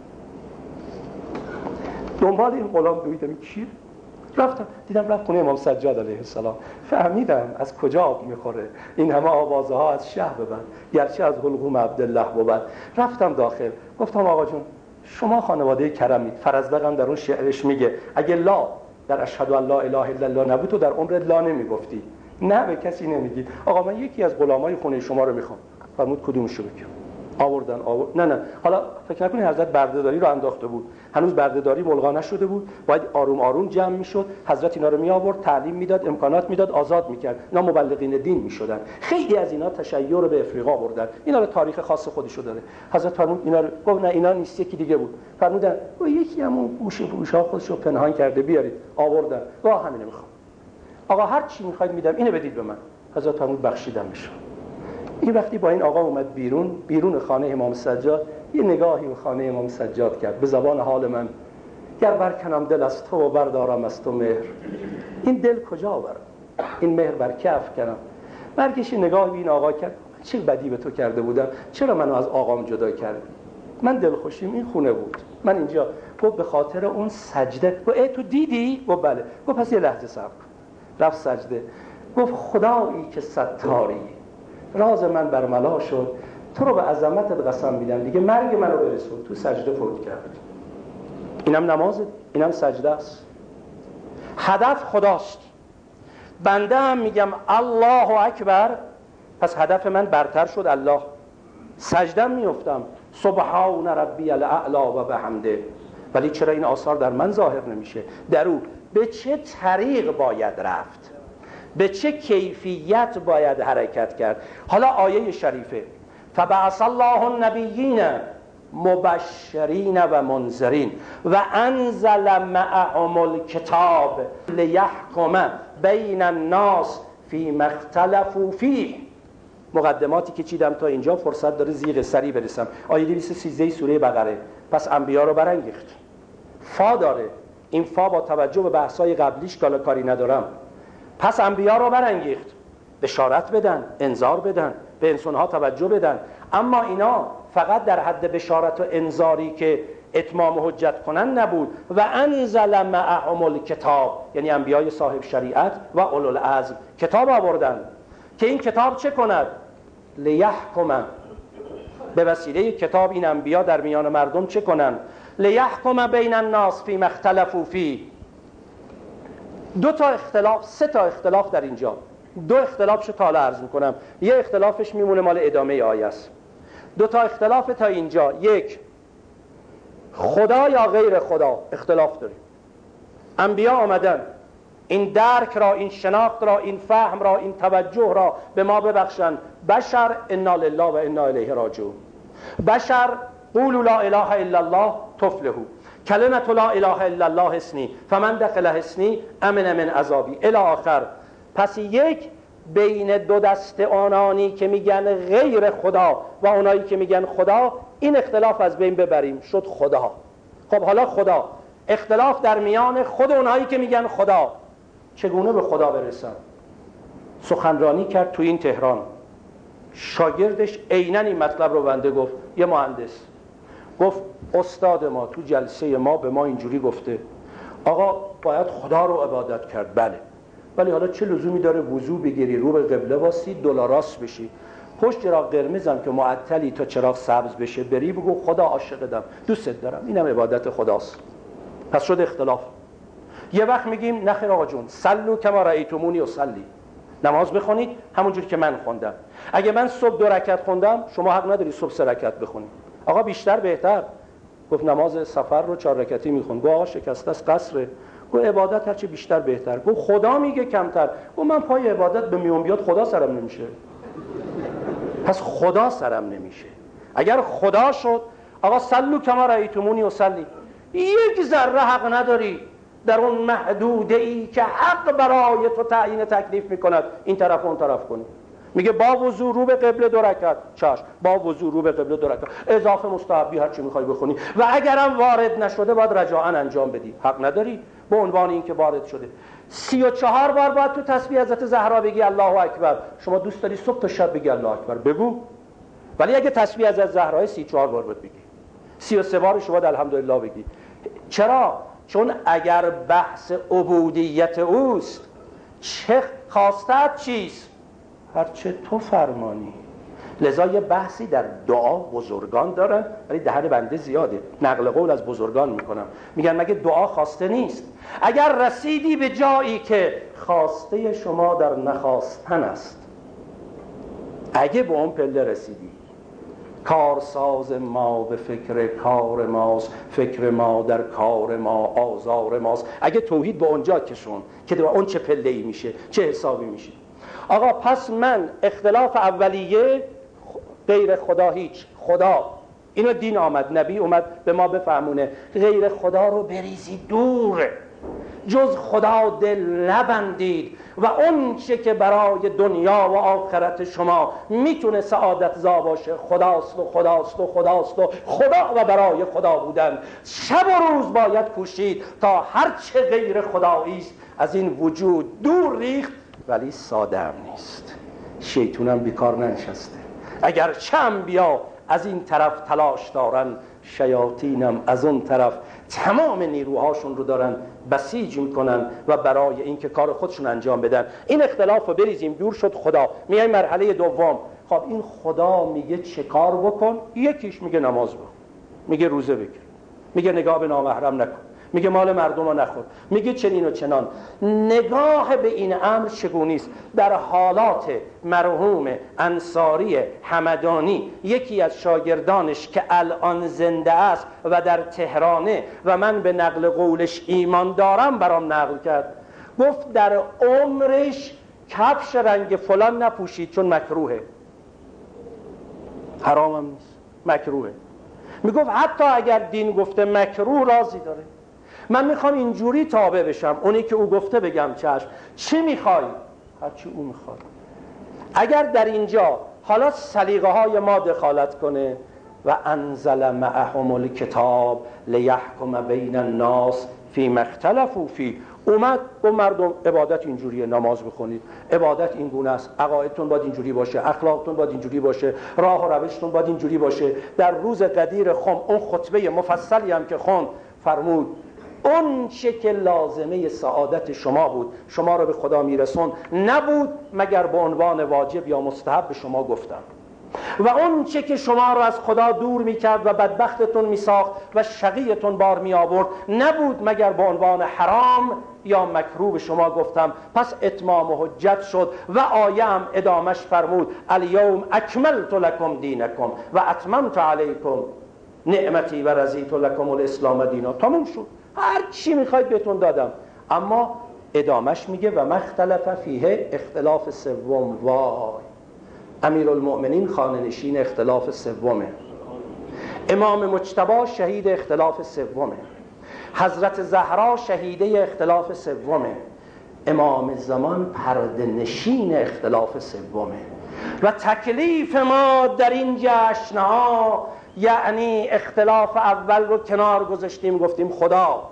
دنبال این غلام دویدم کیه؟ رفتم دیدم رفت خونه امام سجاد علیه السلام. فهمیدم از کجا آب میخوره، این همه آوازه ها از شه ببند، گرچه از حلقوم عبدالله بود. رفتم داخل، گفتم آقا جون شما خانواده کرمید، فرزدقم در اون شعرش میگه اگه لا در اشهد ان لا اله الا الله نبود تو در عمر لا نمیگفتی. نه به کسی نمیگی. آقا من یکی از غلامای خونه شما رو میخوام. فرمود کدومشو بگم؟ آوردن. نه حالا فکر نکنید حضرت بردهداری رو انداخته بود، هنوز بردهداری ملغا نشده بود، باید آروم آروم جمع میشد. حضرت اینا رو می آورد، تعلیم میداد، امکانات میداد، آزاد میکرد. اینا مبلغین دین میشدن. خیلی از اینا تشیع رو به افریقا بردن. اینا رو تاریخ خاص خودشو داره. حضرت فرمود اینا رو، گفت نه اینا نیست، یکی دیگه بود. فرمودن یکی همون گوشه فروشا خودشو پنهان کرده، بیارید. آوردن. گفت همین میخوام. آقا هر چی میخواید میدم، اینو بدید به من. حضرت فرمود بخشیدم بشه. این وقتی با این آقا اومد بیرون خانه امام سجاد، یه نگاهی به خانه امام سجاد کرد به زبان حال من: گر برکنم دل از تو و بردارم از تو مهر، این دل کجا برم، این مهر بر کی افکنم. برگشت نگاهی به این آقا کرد: چه بدی به تو کرده بودم، چرا منو از آقام جدا کردی؟ من دلخوشیم این خونه بود، من اینجا. گفت به خاطر اون سجده. گفت تو دیدی؟ گفت بله. گفت پس یه لحظه صبر کن. رفت سجده. گفت خدایی که ستاری، راز من برملا شد، تو رو به عظمتت قسم میدم دیگه مرگ منو برسون. تو سجده فوت کرد. اینم نمازه، اینم سجده است. هدف خداست. بنده هم میگم الله اکبر، پس هدف من برتر شد الله. سجده میافتم سبحان ربی الاعلی و بحمده. ولی چرا این آثار در من ظاهر نمیشه؟ در او به چه طریق باید رفت، به چه کیفیت باید حرکت کرد؟ حالا آیه شریفه: فبعث الله النبیین مبشرین و منذرین و انزل معهم الکتاب لیحکم بین الناس فیما اختلفوا فیه. مقدماتی که چیدم تا اینجا فرصت داره زیغ سری برسم. آیه 213 سوره بقره. پس انبیا رو برانگیخت. فا داره، این فا با توجه به بحث‌های قبلیش کاری ندارم. پس انبیا رو برانگیخت، بشارت بدن، انذار بدن، به انسان‌ها توجه بدن. اما اینا فقط در حد بشارت و انذاری که اتمام حجت کنن نبود. و انزل معهم الکتاب، یعنی انبیای صاحب شریعت و اولوالعزم کتاب آوردن که این کتاب چه کند؟ لیحکم، به وسیله کتاب این انبیا در میان مردم چه کنن؟ لیحکم بین الناس فیما اختلفوا فیه. سه تا اختلاف در اینجا. دو اختلافشو تا حالا عرض میکنم، یه اختلافش میمونه مال ادامه آیه است. دو تا اختلاف تا اینجا: یک، خدا یا غیر خدا اختلاف داریم. انبیا آمدن این درک را، این شناخت را، این فهم را، این توجه را به ما ببخشن. بشر انا لله و انا الیه راجعون. بشر قولوا لا اله الا الله تفلحوا. کلمة لا اله الا الله حصنی فمن دخل حصنی امن من عذابی الی آخر. پس یک، بین دو دسته آنانی که میگن غیر خدا و اونایی که میگن خدا، این اختلاف از بین ببریم، شد خدا. خب حالا خدا، اختلاف در میان خود اونایی که میگن خدا. چگونه به خدا برسن؟ سخنرانی کرد تو این تهران، شاگردش عیناً این مطلب رو بنده گفت. یه مهندس گفت استاد ما تو جلسه ما به ما اینجوری گفته آقا باید خدا رو عبادت کرد. بله، ولی حالا چه لزومی داره وضو بگیری، رو به قبله واسی، دلاراست بشی، پشت چراغ قرمزم که معطلی تا چراغ سبز بشه بری بگو خدا عاشقتم، دوستت دارم، اینم عبادت خداست. پس شد اختلاف. یه وقت میگیم نخیر آقا جون، صلوا کما رأیتمونی اصلی، نماز بخونید همونجوری که من خوندم. اگه من صبح 2 رکعت خوندم، شما حق نداری صبح 3 رکعت بخونید. آقا بیشتر بهتر. گفت نماز سفر رو 4 رکعتی میخون. گفت آقا شکسته است، قصره. گفت عبادت هرچه بیشتر بهتر. گفت خدا میگه کمتر. گفت من پای عبادت به میون بیاد خدا سرم نمیشه. پس خدا سرم نمیشه. اگر خدا شد آقا صلوا کما رأیتمونی اصلی، یک ذره حق نداری در اون محدوده ای که حق برای تو تعیین تکلیف میکند این طرف اون طرف کنی. میگه با وضو رو به قبله 2 رکعت، چشم، با وضو رو به قبله 2 رکعت، اضافه مستحبی هر چی میخوای بخونی و اگرم وارد نشده باید رجاعاً انجام بدی. حق نداری به عنوان این که وارد شده. 34 بار باید تو تسبیح حضرت زهرا بگی الله اکبر. شما دوست داری صبح تا شب بگی الله اکبر، بگو. ولی اگه تسبیح حضرت زهرا 34 بار باید بگی، 33 بار شما الحمدلله بگی. چرا؟ چون اگر بحث عبودیت اوست، چه خواستت چیست؟ هرچه تو فرمانی. لذا یه بحثی در دعا بزرگان دارن، ولی دهن بنده زیاده، نقل قول از بزرگان میکنم، میگن مگه دعا خواسته نیست؟ اگر رسیدی به جایی که خواسته شما در نخواستن است، اگه به اون پله رسیدی، کارساز ما به فکر کار ماست، فکر ما در کار ما آزار ماست. اگه توحید به اونجا کشون که اون چه پله‌ای میشه، چه حسابی میشه. آقا پس من اختلاف اولیه غیر خدا هیچ، خدا اینو دین آمد، نبی اومد به ما بفهمونه غیر خدا رو بریزید دور، جز خدا دل نبندید و اون چه که برای دنیا و آخرت شما میتونه سعادت زا باشه خداست و خداست و خداست و خدا و برای خدا بودن. شب و روز باید کوشید تا هر چه غیر خدایی است از این وجود دور ریخت، ولی ساده هم نیست. شیطونم بیکار ننشسته، اگر چم بیا از این طرف تلاش دارن، شیاطینم از اون طرف تمام نیروهاشون رو دارن بسیج میکنن و برای اینکه کار خودشون انجام بدن. این اختلاف رو بریزیم دور، شد خدا. میایم مرحله دوم. خب این خدا میگه چه کار بکن؟ یکیش میگه نماز بخون، میگه روزه بگیر، میگه نگاه به نامحرم نکن، میگه مال مردم رو نخور، میگه چنین و چنان. نگاه به این امر چگونه است؟ در حالات مرحوم انصاری همدانی، یکی از شاگردانش که الان زنده است و در تهرانه و من به نقل قولش ایمان دارم برام نقل کرد، گفت در عمرش کفش رنگ فلان نپوشید چون مکروهه، حرامم نیست، مکروهه. میگفت حتی اگر دین گفته مکروه راضی داره. من میخوام اینجوری تابع بشم، اونی که او گفته بگم چشم. چی میخوای؟ هرچی او میخواد. اگر در اینجا حالا سلیقه های ما دخالت کنه و انزل معهم الکتاب لیحکم بین الناس فیما اختلفوا فیه، اومد با مردم عبادت اینجوریه، نماز بخونید، عبادت این گونه است، عقایدتون باید اینجوری باشه، اخلاقتون باید اینجوری باشه، راه و روشتون باید اینجوری باشه. در روز قدیر خم اون خطبه مفصلی هم که خوند فرمود اون چه که لازمه سعادت شما بود، شما رو به خدا میرسون، نبود مگر به عنوان واجب یا مستحب به شما گفتم. و اون چه که شما رو از خدا دور میکرد و بدبختتون میساخت و شقیتون بار میآورد، نبود مگر به عنوان حرام یا مکروه به شما گفتم. پس اتمام و حجت شد و آیه هم ادامش فرمود الیوم اکملت لکم دینکم و اتممت علیکم نعمتی و رضیت لکم الاسلام دینا. تموم شد، هر چی میخواید بهتون دادم. اما ادامش میگه و مختلف فیه اختلاف سوم. وای، امیرالمؤمنین خانه نشین اختلاف سومه، امام مجتبی شهید اختلاف سومه، حضرت زهرا شهیده اختلاف سومه، امام زمان پرده نشین اختلاف سومه. و تکلیف ما در این جشنها یعنی اختلاف اول رو کنار گذاشتیم گفتیم خدا،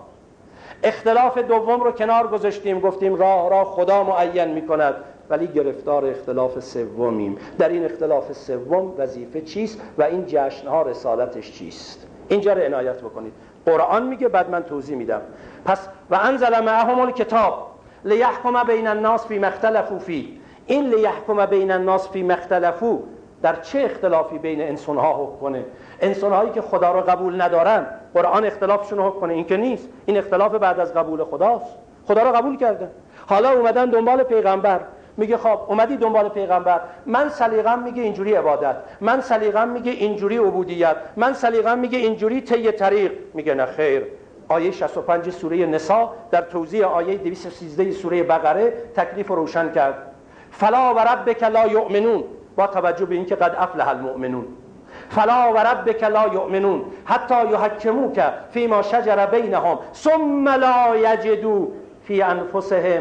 اختلاف دوم رو کنار گذاشتیم گفتیم راه خدا معین میکند، ولی گرفتار اختلاف سومیم. در این اختلاف سوم وظیفه چیست و این جشنها رسالتش چیست؟ اینجا رو عنایت بکنید. قرآن میگه، بعد من توضیح میدم. پس و انزل معهم الکتاب لیحکم بین الناس فیما اختلفوا فیه. این لیحکم بین الناس فیما اختلفوا در چه اختلافی بین انسانها حکم کنه؟ انسانهایی که خدا رو قبول ندارن قرآن اختلافشون رو حکم کنه؟ این که نیست، این اختلاف بعد از قبول خداست. خدا رو قبول کردن، حالا اومدن دنبال پیغمبر. میگه خب اومدی دنبال پیغمبر، من سلیقه‌ام میگه اینجوری عبادت، من سلیقه‌ام میگه اینجوری عبودیت، من سلیقه‌ام میگه اینجوری طی طریق. میگه نه خیر. آیه 65 سوره نساء در توضیح آیه 213 سوره بقره تکلیف روشن کرد. فلا و ربک لا یؤمنون، با توجه به اینکه قد افلح المؤمنون. فلا و ربک لا یؤمنون حتی یحکموک فیما شجر بینهم ثم لا یجدوا فی انفسهم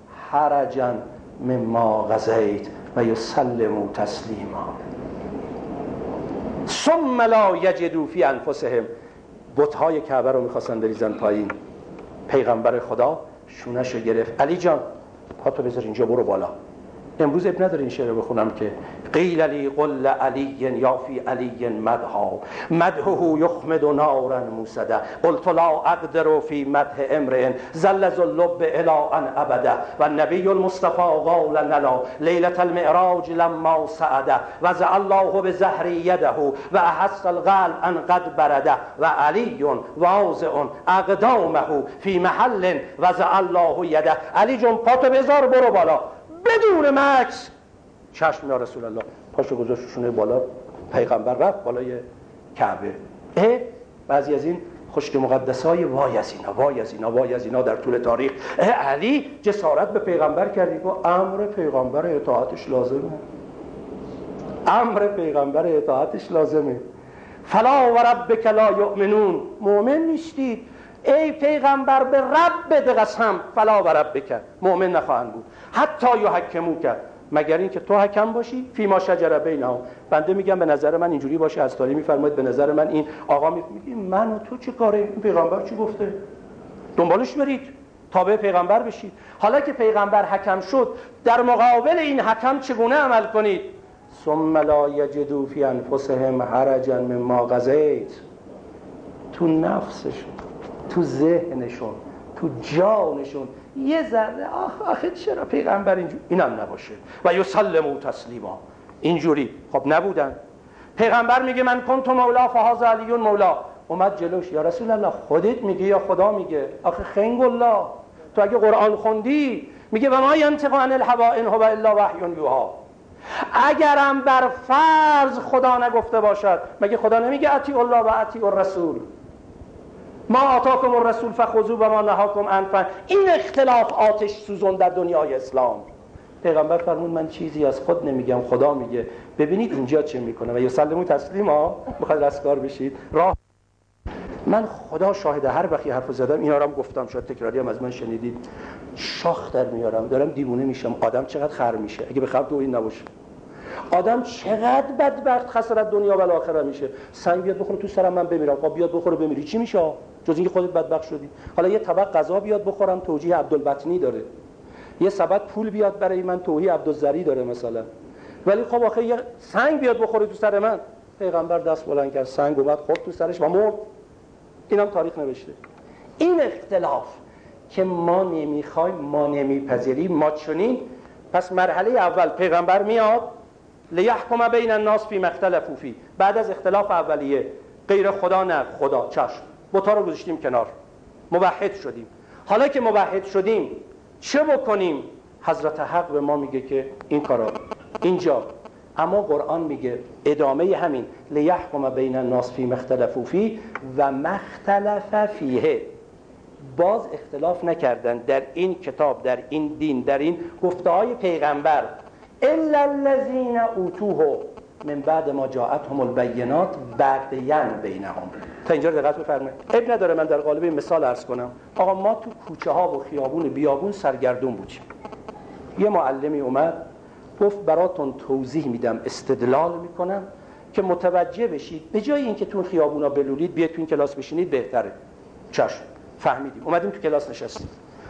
حرجا مما قضیت و یسلموا تسلیما. ثم لا یجدوا فی انفسهم. بت‌های کعبه رو می‌خواستن بریزن پایین. پیغمبر خدا شونه‌شو گرفت. علی جان پاتو بذار اینجا، برو بالا. امروز اب نداره این شعر رو بخونم که قیل لی قل علی یا فی علی مدها مدحه یخمد نارا موسده قلت لا اقدر فی مدح امرئ ظل ذلب الی ان ابدا و النبی المصطفى قال لنا لیلة المعراج لما صعد وضع الله بزهر یده و احس القلب ان قد برده و علی واضع اقدامه فی محل وضع الله یده. علی جون پاتو بذار برو بالا بدون مکس. چشم یا رسول الله. پاشو گذاشت شونه بالا، پیغمبر رفت بالای کعبه. بعضی از این خشک مقدسای وای از اینا، وای از اینا، وای از اینا در طول تاریخ. علی جسارت به پیغمبر کردی، با امر پیغمبر اطاعتش لازمه، امر پیغمبر اطاعتش لازمه. فلا و ربک لا یؤمنون، مؤمن نیستید. ای پیغمبر به رب قسم، فلا و ربک، مؤمن نخواهند بود. حتی یحکموک، مگر این که تو حکم باشی فیما شجر بینهم. بنده میگم به نظر من اینجوری باشه. از تالی میفرماید به نظر من این آقا میگه من و تو چه کاره، این پیغمبر چی گفته، دنبالش برید، تابع پیغمبر بشید. حالا که پیغمبر حکم شد، در مقابل این حکم چگونه عمل کنید؟ ثم لا یجدوا فی انفسهم حرجا مما قضیت. تو نفسشون، تو ذهنشون، تو جانشون یه ذره آخه چرا پیغمبر اینجوری، اینم نباشه. و یسلموا تسلیما، اینجوری خب نبودن. پیغمبر میگه من کنت مولا فهذا علی مولا، اومد جلوش، یا رسول الله خودت میگی یا خدا میگه؟ آخه خنگ الله، تو اگه قرآن خوندی میگه و ما ینطق عن الهوی ان هو الا وحی یوحی. اگرم بر فرض خدا نگفته باشد، مگه خدا نمیگه اطیعوا الله و اطیعوا الرسول؟ ما آتاکم الرسول فخذوه و ما نهاکم عنه. این اختلاف آتش سوزون در دنیای اسلام. پیغمبر فرمود من چیزی از خود نمیگم، خدا میگه. ببینید اینجا چه میکنه. و یسلموا تسلیما، میخواد رستگار بشید. راه من خدا شاهد، هر وقتی حرف زدم اینا رو هم گفتم، شاید تکراری هم از من شنیدید، شاخ در میارم، دارم دیوونه میشم. آدم چقدر خر میشه اگه بخوام تو این نباشه. آدم چقدر بدبخت خسارت دنیا و آخرت میشه. سنگ بیاد بخوره تو سرم من بمیرم، خب بیاد بخوره بمیری چی میشه؟ جز اینکه خودت بدبخت شدی. حالا یه طبق غذا بیاد بخورم، توجیه عبدالبطنی داره. یه سبد پول بیاد برای من، توجیه عبدالزری داره مثلا. ولی خب آخه یه سنگ بیاد بخوره تو سر من، پیغمبر دست بلند کرد، سنگ اومد خورد تو سرش و مرد. اینم تاریخ نوشته. این اختلاف که ما نمیخوایم، ما نمیپذیریم، ما چنین. پس مرحله اول پیغمبر میاد لیحکم بین الناس فیما اختلفوا فیه. بعد از اختلاف اولیه غیر خدا نه خدا، چشم، بتا رو گذاشتیم کنار، موحد شدیم. حالا که موحد شدیم چه بکنیم؟ حضرت حق به ما میگه که این کارا اینجا. اما قرآن میگه ادامه همین لیحکم بین الناس فیما اختلفوا فیه و ما اختلف فیه. باز اختلاف نکردن در این کتاب، در این دین، در این گفته‌های پیغمبر. الا الذين اوتوه من بعد ما جاءتهم البینات بغیا بینهم. تا اینجا دقت بفرمایید. اب نداره من در قالب این مثال عرض کنم. آقا ما تو کوچه ها و خیابون بیابون سرگردون بودیم. یه معلمی اومد گفت براتون توضیح میدم، استدلال میکنم که متوجه بشید، به جای اینکه تو خیابونا بلولید بیاید تو این کلاس بشینید بهتره. چشم، فهمیدیم. اومدیم تو کلاس نشستیم.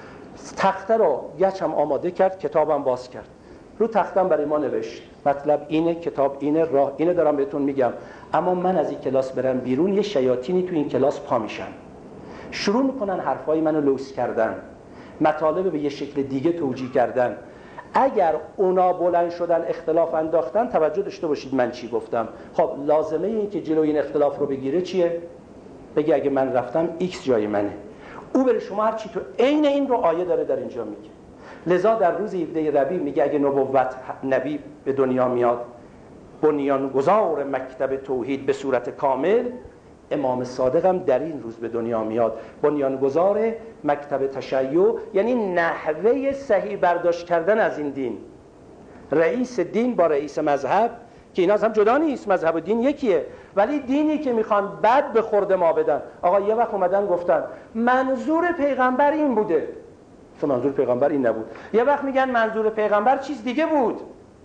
تخته رو گچم آماده کرد، کتابم باز کرد. رو تختم برای ما نوشت مطلب اینه، کتاب اینه، راه اینه، دارم بهتون میگم. اما من از این کلاس برم بیرون، یه شیاطینی تو این کلاس پا میشن، شروع میکنن حرفای منو لوس کردن، مطالب به یه شکل دیگه توجیه کردن. اگر اونا بلند شدن اختلاف انداختن، توجه داشته باشید من چی گفتم. خب لازمه این که جلوی این اختلاف رو بگیره چیه؟ بگه اگه من رفتم ایکس جای منه، او بره شما هر چی تو عین این رو آیه داره در اینجا میگه. لذا در روز 17 ربیع میگه اگه نبوت نبی به دنیا میاد، بنیانگذار مکتب توحید به صورت کامل، امام صادق هم در این روز به دنیا میاد، بنیانگذار مکتب تشیع، یعنی نحوه صحیح برداشت کردن از این دین. رئیس دین با رئیس مذهب که اینا هم جدا نیست، مذهب و دین یکیه، ولی دینی که میخوان بد به خورد ما بدن. آقا یه وقت اومدن گفتن منظور پیغمبر این بوده، تو منظور پیغمبر این نبود. یه وقت میگن منظور پیغمبر چیز دیگه بود،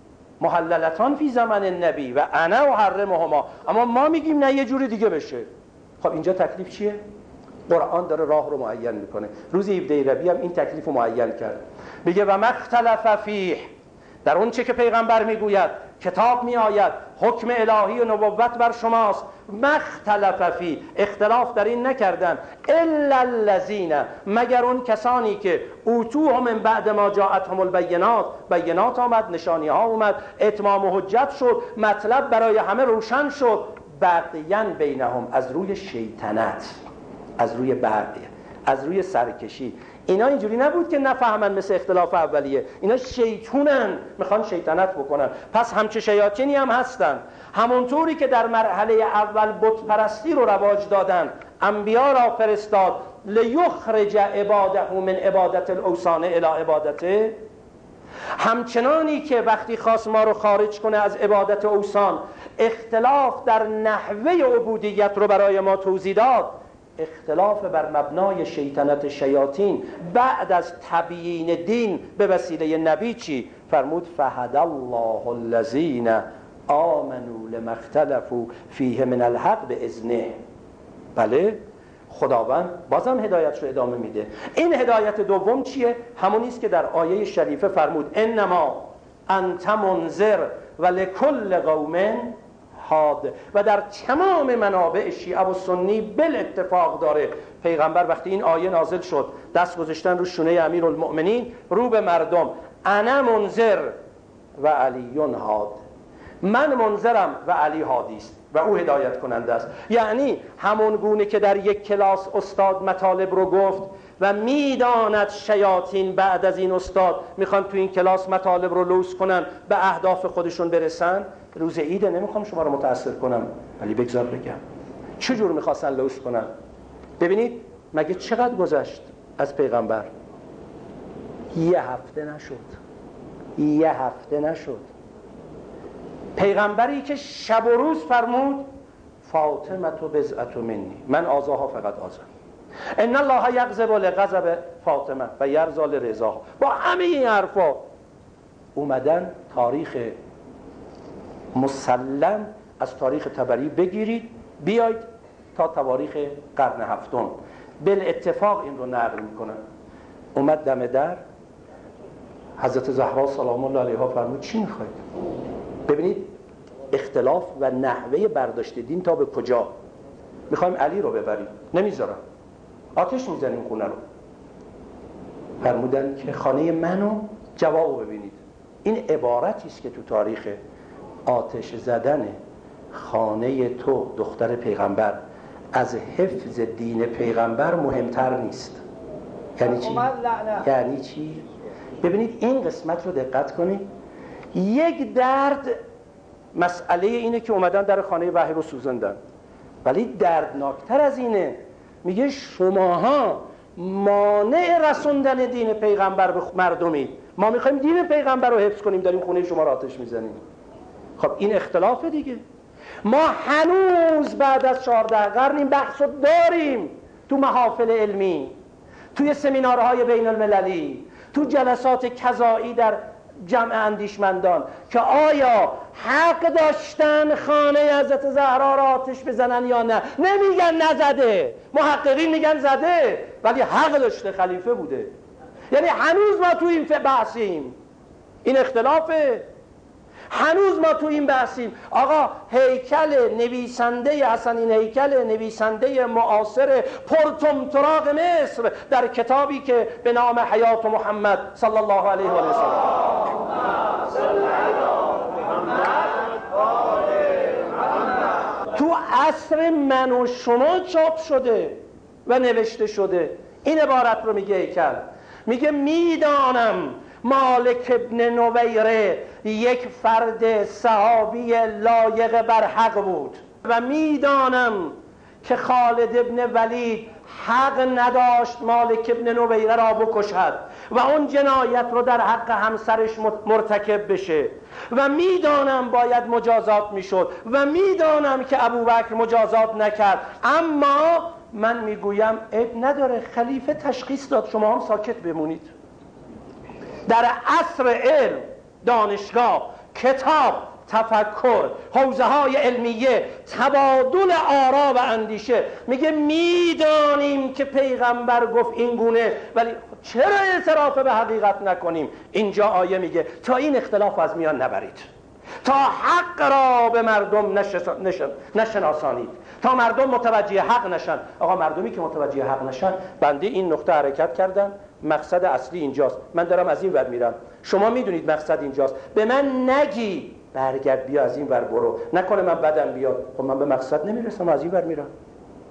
محللتان فی زمان النبی و انا احرمهما، اما ما میگیم نه یه جوری دیگه بشه. خب اینجا تکلیف چیه؟ قرآن داره راه رو معین میکنه. روز 17 ربیع هم این تکلیف رو معین کرد. میگه و مختلف فیه، در اون چه که پیغمبر میگوید، کتاب میآید، حکم الهی و نبوت بر شماست. مختلف فی، اختلاف در این نکردن. الا الذین، مگر اون کسانی که اوتوه من بعد ما جاءتهم البینات، بینات آمد، نشانی ها اومد، اتمام و حجت شد، مطلب برای همه روشن شد. بغیا بینهم، از روی شیطنت، از روی بغی، از روی سرکشی. اینا اینجوری نبود که نفهمن مثل اختلاف اولیه، اینا شیطونن، میخوان شیطنت بکنن. پس همچه شیاطینی هم هستن. همونطوری که در مرحله اول بت پرستی رو رواج دادن، انبیا را فرستاد لیخرج عباده من عبادت الاوثان الی عبادته، همچنانی که وقتی خواست ما رو خارج کنه از عبادت اوثان، اختلاف در نحوه عبودیت رو برای ما توضیح داد. اختلاف بر مبنای شیطنت شیاطین بعد از تبیین دین به وسیله نبی چی؟ فرمود فهدی الله الذین آمنوا لما اختلفوا فیه من الحق باذنه. بله، خداوند بازم هدایت رو ادامه میده. این هدایت دوم چیه؟ همونیست که در آیه شریفه فرمود انما انت منذر و لکل قوم هاد. و در تمام منابع شیعه و سنی بالاتفاق داره پیغمبر وقتی این آیه نازل شد دست گذاشتن رو شونه امیرالمؤمنین، رو به مردم، انا منذر و علی هاد، من منذرم و علی هادی است و او هدایت کننده است. یعنی همون گونه که در یک کلاس استاد مطالب رو گفت و میداند شیاطین بعد از این استاد میخوان تو این کلاس مطالب رو لوس کنن به اهداف خودشون برسن. روز عیده نمیخوام شما رو متاثر کنم ولی بگذار بگم چجور میخواستن لوس کنن. ببینید مگه چقدر گذشت از پیغمبر؟ یه هفته نشد. پیغمبری که شب و روز فرمود فاطمه بضعة منی، من آزاها فقط آزم، ان الله یغضب لغضب فاطمه و یرضی لرضاها. با همه این حرفا اومدن تاریخ مسلم از تاریخ طبری بگیرید بیاید تا تواریخ قرن هفتم، بالاتفاق این رو نقل میکنن. اومد دم در، حضرت زهرا سلام الله علیها فرمود چی میخواید؟ ببینید اختلاف و نحوه برداشت دین تا به کجا. میخوایم علی رو ببریم، نمیذارم، آتش میزنیم خونه رو. فرمودن که خانه منو جوابو ببینید. این عبارتی است که تو تاریخ آتش زدن خانه تو دختر پیغمبر از حفظ دین پیغمبر مهمتر نیست. یعنی چی؟ یعنی چی؟ ببینید این قسمت رو دقت کنید. یک درد مسئله اینه که اومدن در خانه وحی رو سوزندن، ولی دردناکتر از اینه میگه شماها مانع رسوندن دین پیغمبر به مردمید. ما میخوایم دین پیغمبر رو حفظ کنیم، داریم خونه شما رو آتش میزنیم. خب این اختلاف دیگه. ما هنوز بعد از 14 قرن این بحث رو داریم تو محافل علمی، توی سمینارهای بین المللی، تو جلسات کذایی در جمع اندیشمندان که آیا حق داشتن خانه حضرت زهرا را آتش بزنن یا نه. نمیگن نزده، محققین میگن زده، ولی حق داشته، خلیفه بوده. یعنی هنوز ما تو این بحثیم، این اختلافه. هنوز ما تو این بحثیم. آقا هیکل نویسنده حسنین، هیکل نویسنده معاصر پرطمطراق مصر در کتابی که به نام حیات محمد صلی الله علیه و سلم، تو عصر من و شما چاپ شده و نوشته شده. این عبارت رو میگه هیکل، میگه میدانم مالک ابن نویره یک فرد صحابی لایق بر حق بود و میدانم که خالد ابن ولید حق نداشت مالک ابن نویره را بکشد و اون جنایت رو در حق همسرش مرتکب بشه و میدانم باید مجازات میشد و میدانم که ابوبکر مجازات نکرد، اما من میگویم عیب نداره، خلیفه تشخیص داد، شما هم ساکت بمونید. در عصر علم، دانشگاه، کتاب، تفکر، حوزه های علمیه، تبادل آرا و اندیشه، میگه میدانیم که پیغمبر گفت این گونه، ولی چرا اعتراف به حقیقت نکنیم؟ اینجا آیه میگه تا این اختلاف از میان نبرید، تا حق را به مردم نشناسانید، تا مردم متوجه حق نشن. آقا مردمی که متوجه حق نشن، بنده این نقطه حرکت کردم، مقصد اصلی اینجاست، من دارم از این ور میرم، شما میدونید مقصد اینجاست، به من نگی برگرد بیا از این ور برو، نکنه من بدم بیاد، خب من به مقصد نمیرسم، از این ور میرم.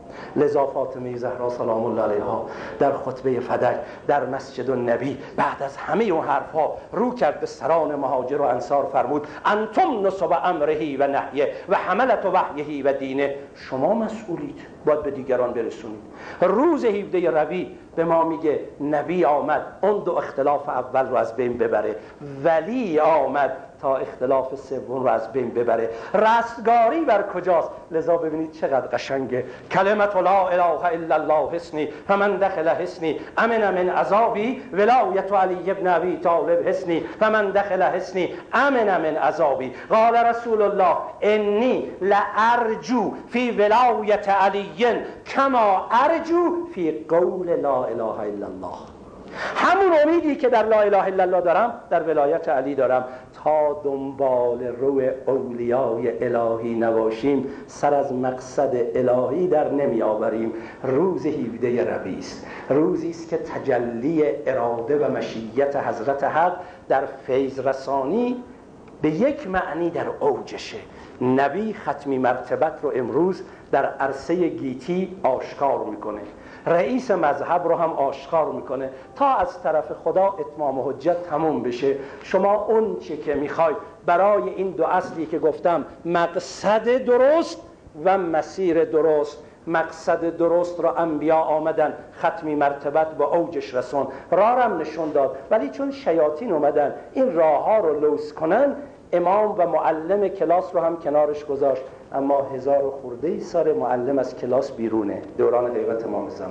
لذا فاطمه زهرا سلام الله علیها در خطبه فدک در مسجد النبی بعد از همه اون حرفها رو کرد به سران مهاجر و انصار، فرمود انتم نصب امره و نهیه و حملت وحیه و دینه، شما مسئولید، باید به دیگران برسونید. روز 17 ربیع به ما میگه نبی آمد اون دو اختلاف اول رو از بین ببره، ولی آمد تا اختلاف سوم رو از بین ببره. رستگاری بر کجاست؟ لذا ببینید چقدر قشنگه. کلمت لا اله الا الله حسنی فمن دخل حسنی امن من عذابی، ولایت علی ابن ابی طالب حسنی فمن دخل حسنی امن من عذابی. قال رسول الله انی لارجو فی ولایت علی کما ارجو فی قول لا اله الا الله. همون امیدی که در لا اله الا الله دارم در ولایت علی دارم. تا دنبال رو اولیای الهی نباشیم سر از مقصد الهی در نمی آوریم. روز 17 ربیع است، روزی است که تجلی اراده و مشیت حضرت حق در فیض رسانی به یک معنی در اوجشه. نبی ختمی مرتبت رو امروز در عرصه گیتی آشکار میکنه، رئیس مذهب رو هم آشکار میکنه تا از طرف خدا اتمام حجت تموم بشه. شما اون چی که میخواید برای این دو اصلی که گفتم، مقصد درست و مسیر درست، مقصد درست را انبیا آمدن ختمی مرتبت با اوجش رسون، راه هم نشون داد، ولی چون شیاطین اومدن این راه ها رو لوس کنن، امام و معلم کلاس رو هم کنارش گذاشت. اما 1000 و خورده سال معلم از کلاس بیرونه، دوران غیبت امام زمان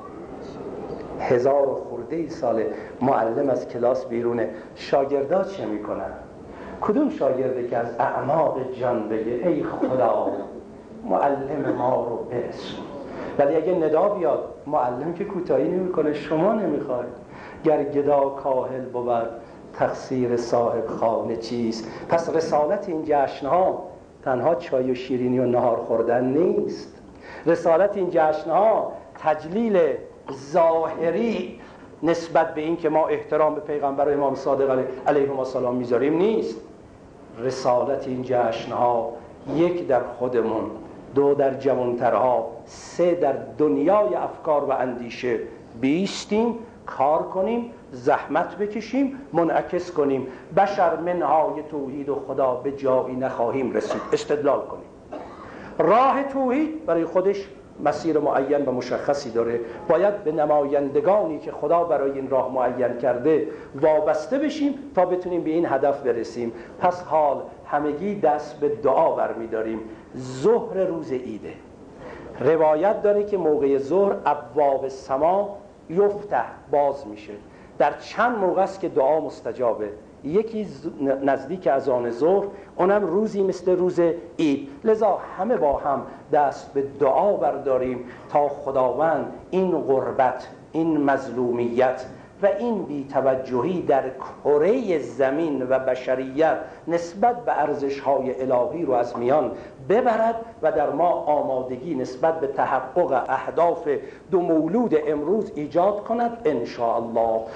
1000 و خورده سال معلم از کلاس بیرونه. شاگردات چه میکنن؟ کدوم شاگرده که از اعماق جان بگه ای خدا معلم ما رو برسون؟ ولی اگه ندا بیاد معلم که کوتاهی نمیکنه، شما نمیخواید. گر گدا کاهل بود تقصیر صاحب خانه چیست؟ پس رسالت این جشنها تنها چای و شیرینی و نهار خوردن نیست. رسالت این جشنها تجلیل ظاهری نسبت به این که ما احترام به پیغمبر و امام صادق علیهم السلام میذاریم نیست. رسالت این جشنها 1 در خودمون، 2 در جوانترها، 3 در دنیای افکار و اندیشه بیستیم، کار کنیم، زحمت بکشیم، منعکس کنیم. بشر منهای توحید و خدا به جایی نخواهیم رسید. استدلال کنیم. راه توحید برای خودش مسیر معین و مشخصی داره. باید به نمایندگانی که خدا برای این راه معین کرده وابسته بشیم تا بتونیم به این هدف برسیم. پس حال همگی دست به دعا برمی‌داریم. ظهر روز عیده. روایت داره که موقع ظهر ابواب سما یفتح، باز میشه. در چند موقع است که دعا مستجابه. یکی نزدیک اذان ظهر، اونم روزی مثل روز عید. لذا همه با هم دست به دعا برداریم تا خداوند این غربت، این مظلومیت و این بی‌توجهی در کره زمین و بشریت نسبت به ارزش‌های الهی رو از میان ببرد و در ما آمادگی نسبت به تحقق اهداف 2 مولود امروز ایجاد کند ان شاء الله.